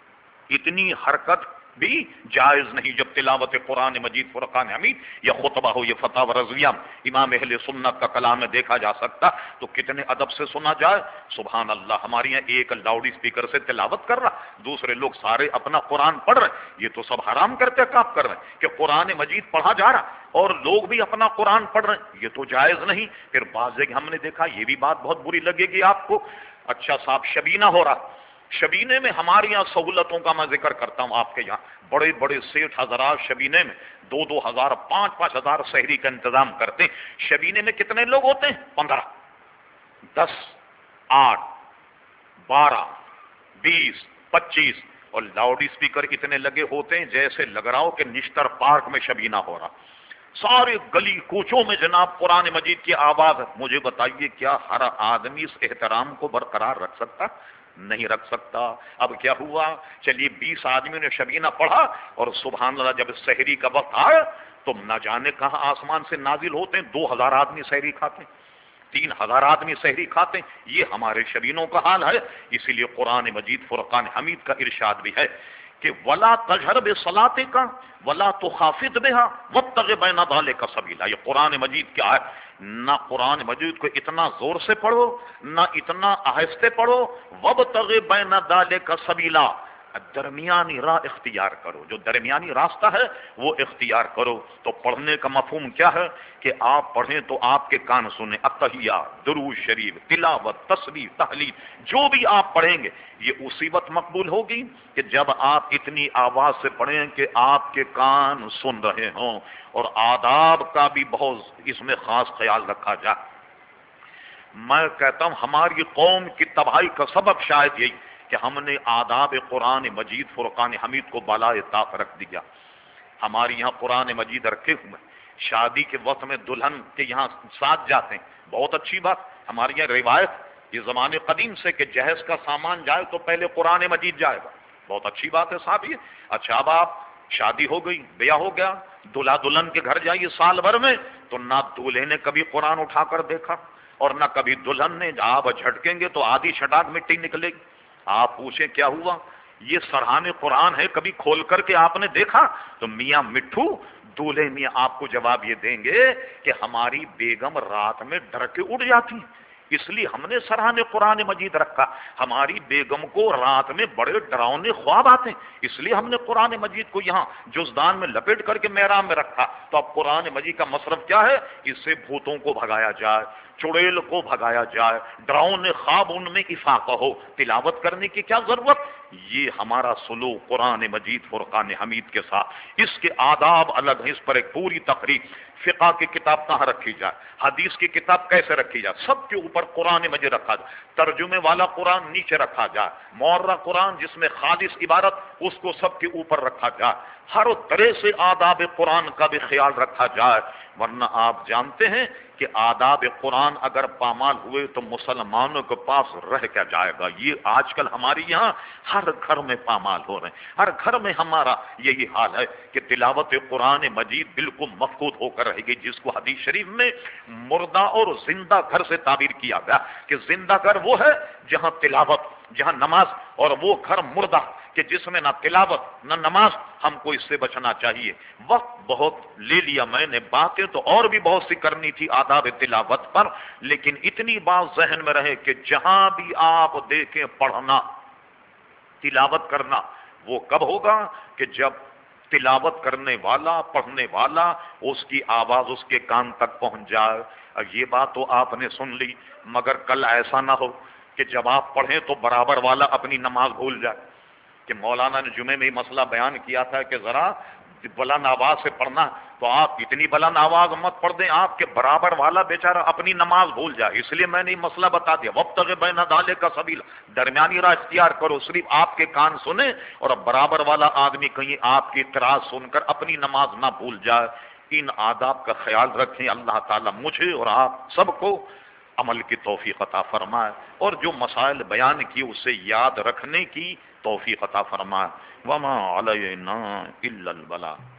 Speaker 1: اتنی حرکت بھی جائز نہیں جب تلاوت قرآن مجید فرقان حمید یا خطبہ ہو۔ یہ فتاوی رضویہ امام اہل سنت کا کلام میں دیکھا جا سکتا، تو کتنے ادب سے سنا جائے۔ سبحان اللہ، ہمارے یہاں ایک لاؤڈ اسپیکر سے تلاوت کر رہا، دوسرے لوگ سارے اپنا قرآن پڑھ رہے ہیں، یہ تو سب حرام کرتے کام کر رہے ہیں کہ قرآن مجید پڑھا جا رہا اور لوگ بھی اپنا قرآن پڑھ رہے ہیں، یہ تو جائز نہیں۔ پھر بعض جگہ ہم نے دیکھا، یہ بھی بات بہت بری لگے گی آپ کو، اچھا صاحب شبینہ ہو رہا، شبینے میں ہمارے یہاں سہولتوں کا میں ذکر کرتا ہوں، آپ کے یہاں بڑے بڑے سیٹھ حضرات شبینے میں دو دو ہزار پانچ پانچ ہزار سحری کا انتظام کرتے ہیں۔ شبینے میں کتنے لوگ ہوتے ہیں؟ پندرہ، دس، آٹھ، بارہ، بیس، پچیس، اور لاؤڈ اسپیکر اتنے لگے ہوتے ہیں جیسے لگ رہا ہو کہ نشتر پارک میں شبینہ ہو رہا، سارے گلی کوچوں میں جناب قرآن مجید کی آواز ہے۔ مجھے بتائیے کیا ہر آدمی اس احترام کو برقرار رکھ سکتا؟ نہیں رکھ سکتا۔ اب کیا ہوا، چلیے بیس آدمیوں نے شبینہ پڑھا، اور سبحان اللہ جب سحری کا وقت آیا تو نہ جانے کہاں آسمان سے نازل ہوتے ہیں، دو ہزار آدمی سحری کھاتے ہیں، تین ہزار آدمی سحری کھاتے ہیں۔ یہ ہمارے شبینوں کا حال ہے۔ اسی لیے قرآن مجید فرقان حمید کا ارشاد بھی ہے کہ وَلَا تَجْهَرْ بِصَلَاتِكَ وَلَا تُخَافِتْ بِهَا وَابْتَغِ بَيْنَ ذَلِكَ سَبِيلًا۔ یہ قرآن مجید کیا ہے، نہ قرآن مجید کو اتنا زور سے پڑھو نہ اتنا آہستہ پڑھو، وَابْتَغِ بَيْنَ ذَلِكَ سَبِيلًا، درمیانی راہ اختیار کرو، جو درمیانی راستہ ہے وہ اختیار کرو۔ تو پڑھنے کا مفہوم کیا ہے کہ آپ پڑھیں تو آپ کے کان سنیں، اتحیات، درود شریف، تلاوت، تسبیح، تحلیل، جو بھی آپ پڑھیں گے یہ اسی وقت مقبول ہوگی کہ جب آپ اتنی آواز سے پڑھیں کہ آپ کے کان سن رہے ہوں، اور آداب کا بھی بہت اس میں خاص خیال رکھا جائے۔ میں کہتا ہوں ہماری قوم کی تباہی کا سبب شاید یہی کہ ہم نے آداب قرآن مجید فرقان حمید کو بالائے طاق رکھ دیا۔ ہمارے یہاں قرآن مجید رکھے ہوئے، شادی کے وقت میں دلہن کے یہاں ساتھ جاتے ہیں، بہت اچھی بات۔ ہمارے یہاں روایت یہ زمانے قدیم سے کہ جہیز کا سامان جائے تو پہلے قرآن مجید جائے گا، بہت اچھی بات ہے صاحب یہ۔ اچھا اب آپ شادی ہو گئی، بیاہ ہو گیا، دلہا دلہن کے گھر جائیے سال بھر میں تو نہ دولہے نے کبھی قرآن اٹھا کر دیکھا اور نہ کبھی دلہن نے۔ آپ جھٹکیں گے تو آدھی چھٹاک مٹی نکلے گی۔ آپ پوچھیں کیا ہوا، یہ سرحان قرآن ہے، کبھی کھول کر کے آپ نے دیکھا؟ تو میاں مٹھو دولہے میاں آپ کو جواب یہ دیں گے کہ ہماری بیگم رات میں ڈر کے اٹھ جاتی، اس لیے ہم نے سرحان قرآن مجید رکھا۔ ہماری بیگم کو رات میں بڑے ڈراؤنے خواب آتے ہیں، اس لیے ہم نے قرآن مجید کو یہاں جزدان میں لپیٹ کر کے محراب میں رکھا۔ تو اب قرآن مجید کا مصرف کیا ہے؟ اس سے بھوتوں کو بھگایا جائے، چڑیل کو بھگایا جائے، ڈراؤنے خواب ان میں افاقہ ہو، تلاوت کرنے کی کیا ضرورت؟ یہ ہمارا سلوک قرآن مجید فرقان حمید کے ساتھ، اس کے آداب الگ ہیں، اس پر ایک پوری تقریر۔ فقہ کی کتاب کہاں رکھی جائے، حدیث کی کتاب کیسے رکھی جائے، سب کے اوپر قرآن مجید رکھا جائے، ترجمے والا قرآن نیچے رکھا جائے، مورا قرآن جس میں خالص عبارت اس کو سب کے اوپر رکھا جائے، ہر طرح سے آداب قرآن کا بھی خیال رکھا جائے، ورنہ آپ جانتے ہیں کہ آداب قرآن اگر پامال ہوئے تو مسلمانوں کے پاس رہ کیا جائے گا۔ یہ آج کل ہماری یہاں ہر گھر میں پامال ہو رہے ہیں، ہر گھر میں ہمارا یہی حال ہے کہ تلاوت قرآن مجید بالکل مفقود ہو کر رہے گی، جس کو حدیث شریف میں مردہ اور زندہ گھر سے تعبیر کیا گیا کہ زندہ گھر وہ ہے جہاں تلاوت، جہاں نماز، اور وہ گھر مردہ کہ جس میں نہ تلاوت نہ نماز۔ ہم کو اس سے بچنا چاہیے۔ وقت بہت لے لیا میں نے، باتیں تو اور بھی بہت سی کرنی تھی آداب تلاوت پر، لیکن اتنی بات ذہن میں رہے کہ جہاں بھی آپ دیکھیں پڑھنا، تلاوت کرنا، وہ کب ہوگا کہ جب تلاوت کرنے والا، پڑھنے والا، اس کی آواز اس کے کان تک پہنچ جائے۔ اب یہ بات تو آپ نے سن لی، مگر کل ایسا نہ ہو کہ جب آپ پڑھیں تو برابر والا اپنی نماز بھول جائے۔ کہ مولانا نے جمعے میں ہی مسئلہ بیان کیا تھا کہ ذرا بلند آواز سے پڑھنا، تو آپ اتنی بلند آواز مت پڑھ دیں آپ کے برابر والا بیچارہ اپنی نماز بھول جائے۔ اس لیے میں نے یہ مسئلہ بتا دیا، وابتغ بین ذالک سبیلا، درمیانی راہ اختیار کرو، صرف آپ کے کان سنیں اور اب برابر والا آدمی کہیں آپ کی قرات سن کر اپنی نماز نہ بھول جائے۔ ان آداب کا خیال رکھیں۔ اللہ تعالیٰ مجھے اور آپ سب کو عمل کی توفیق عطا فرمائے، اور جو مسائل بیان کی اسے یاد رکھنے کی توفیق عطا فرمائے۔ وما علینا الا البلاغ۔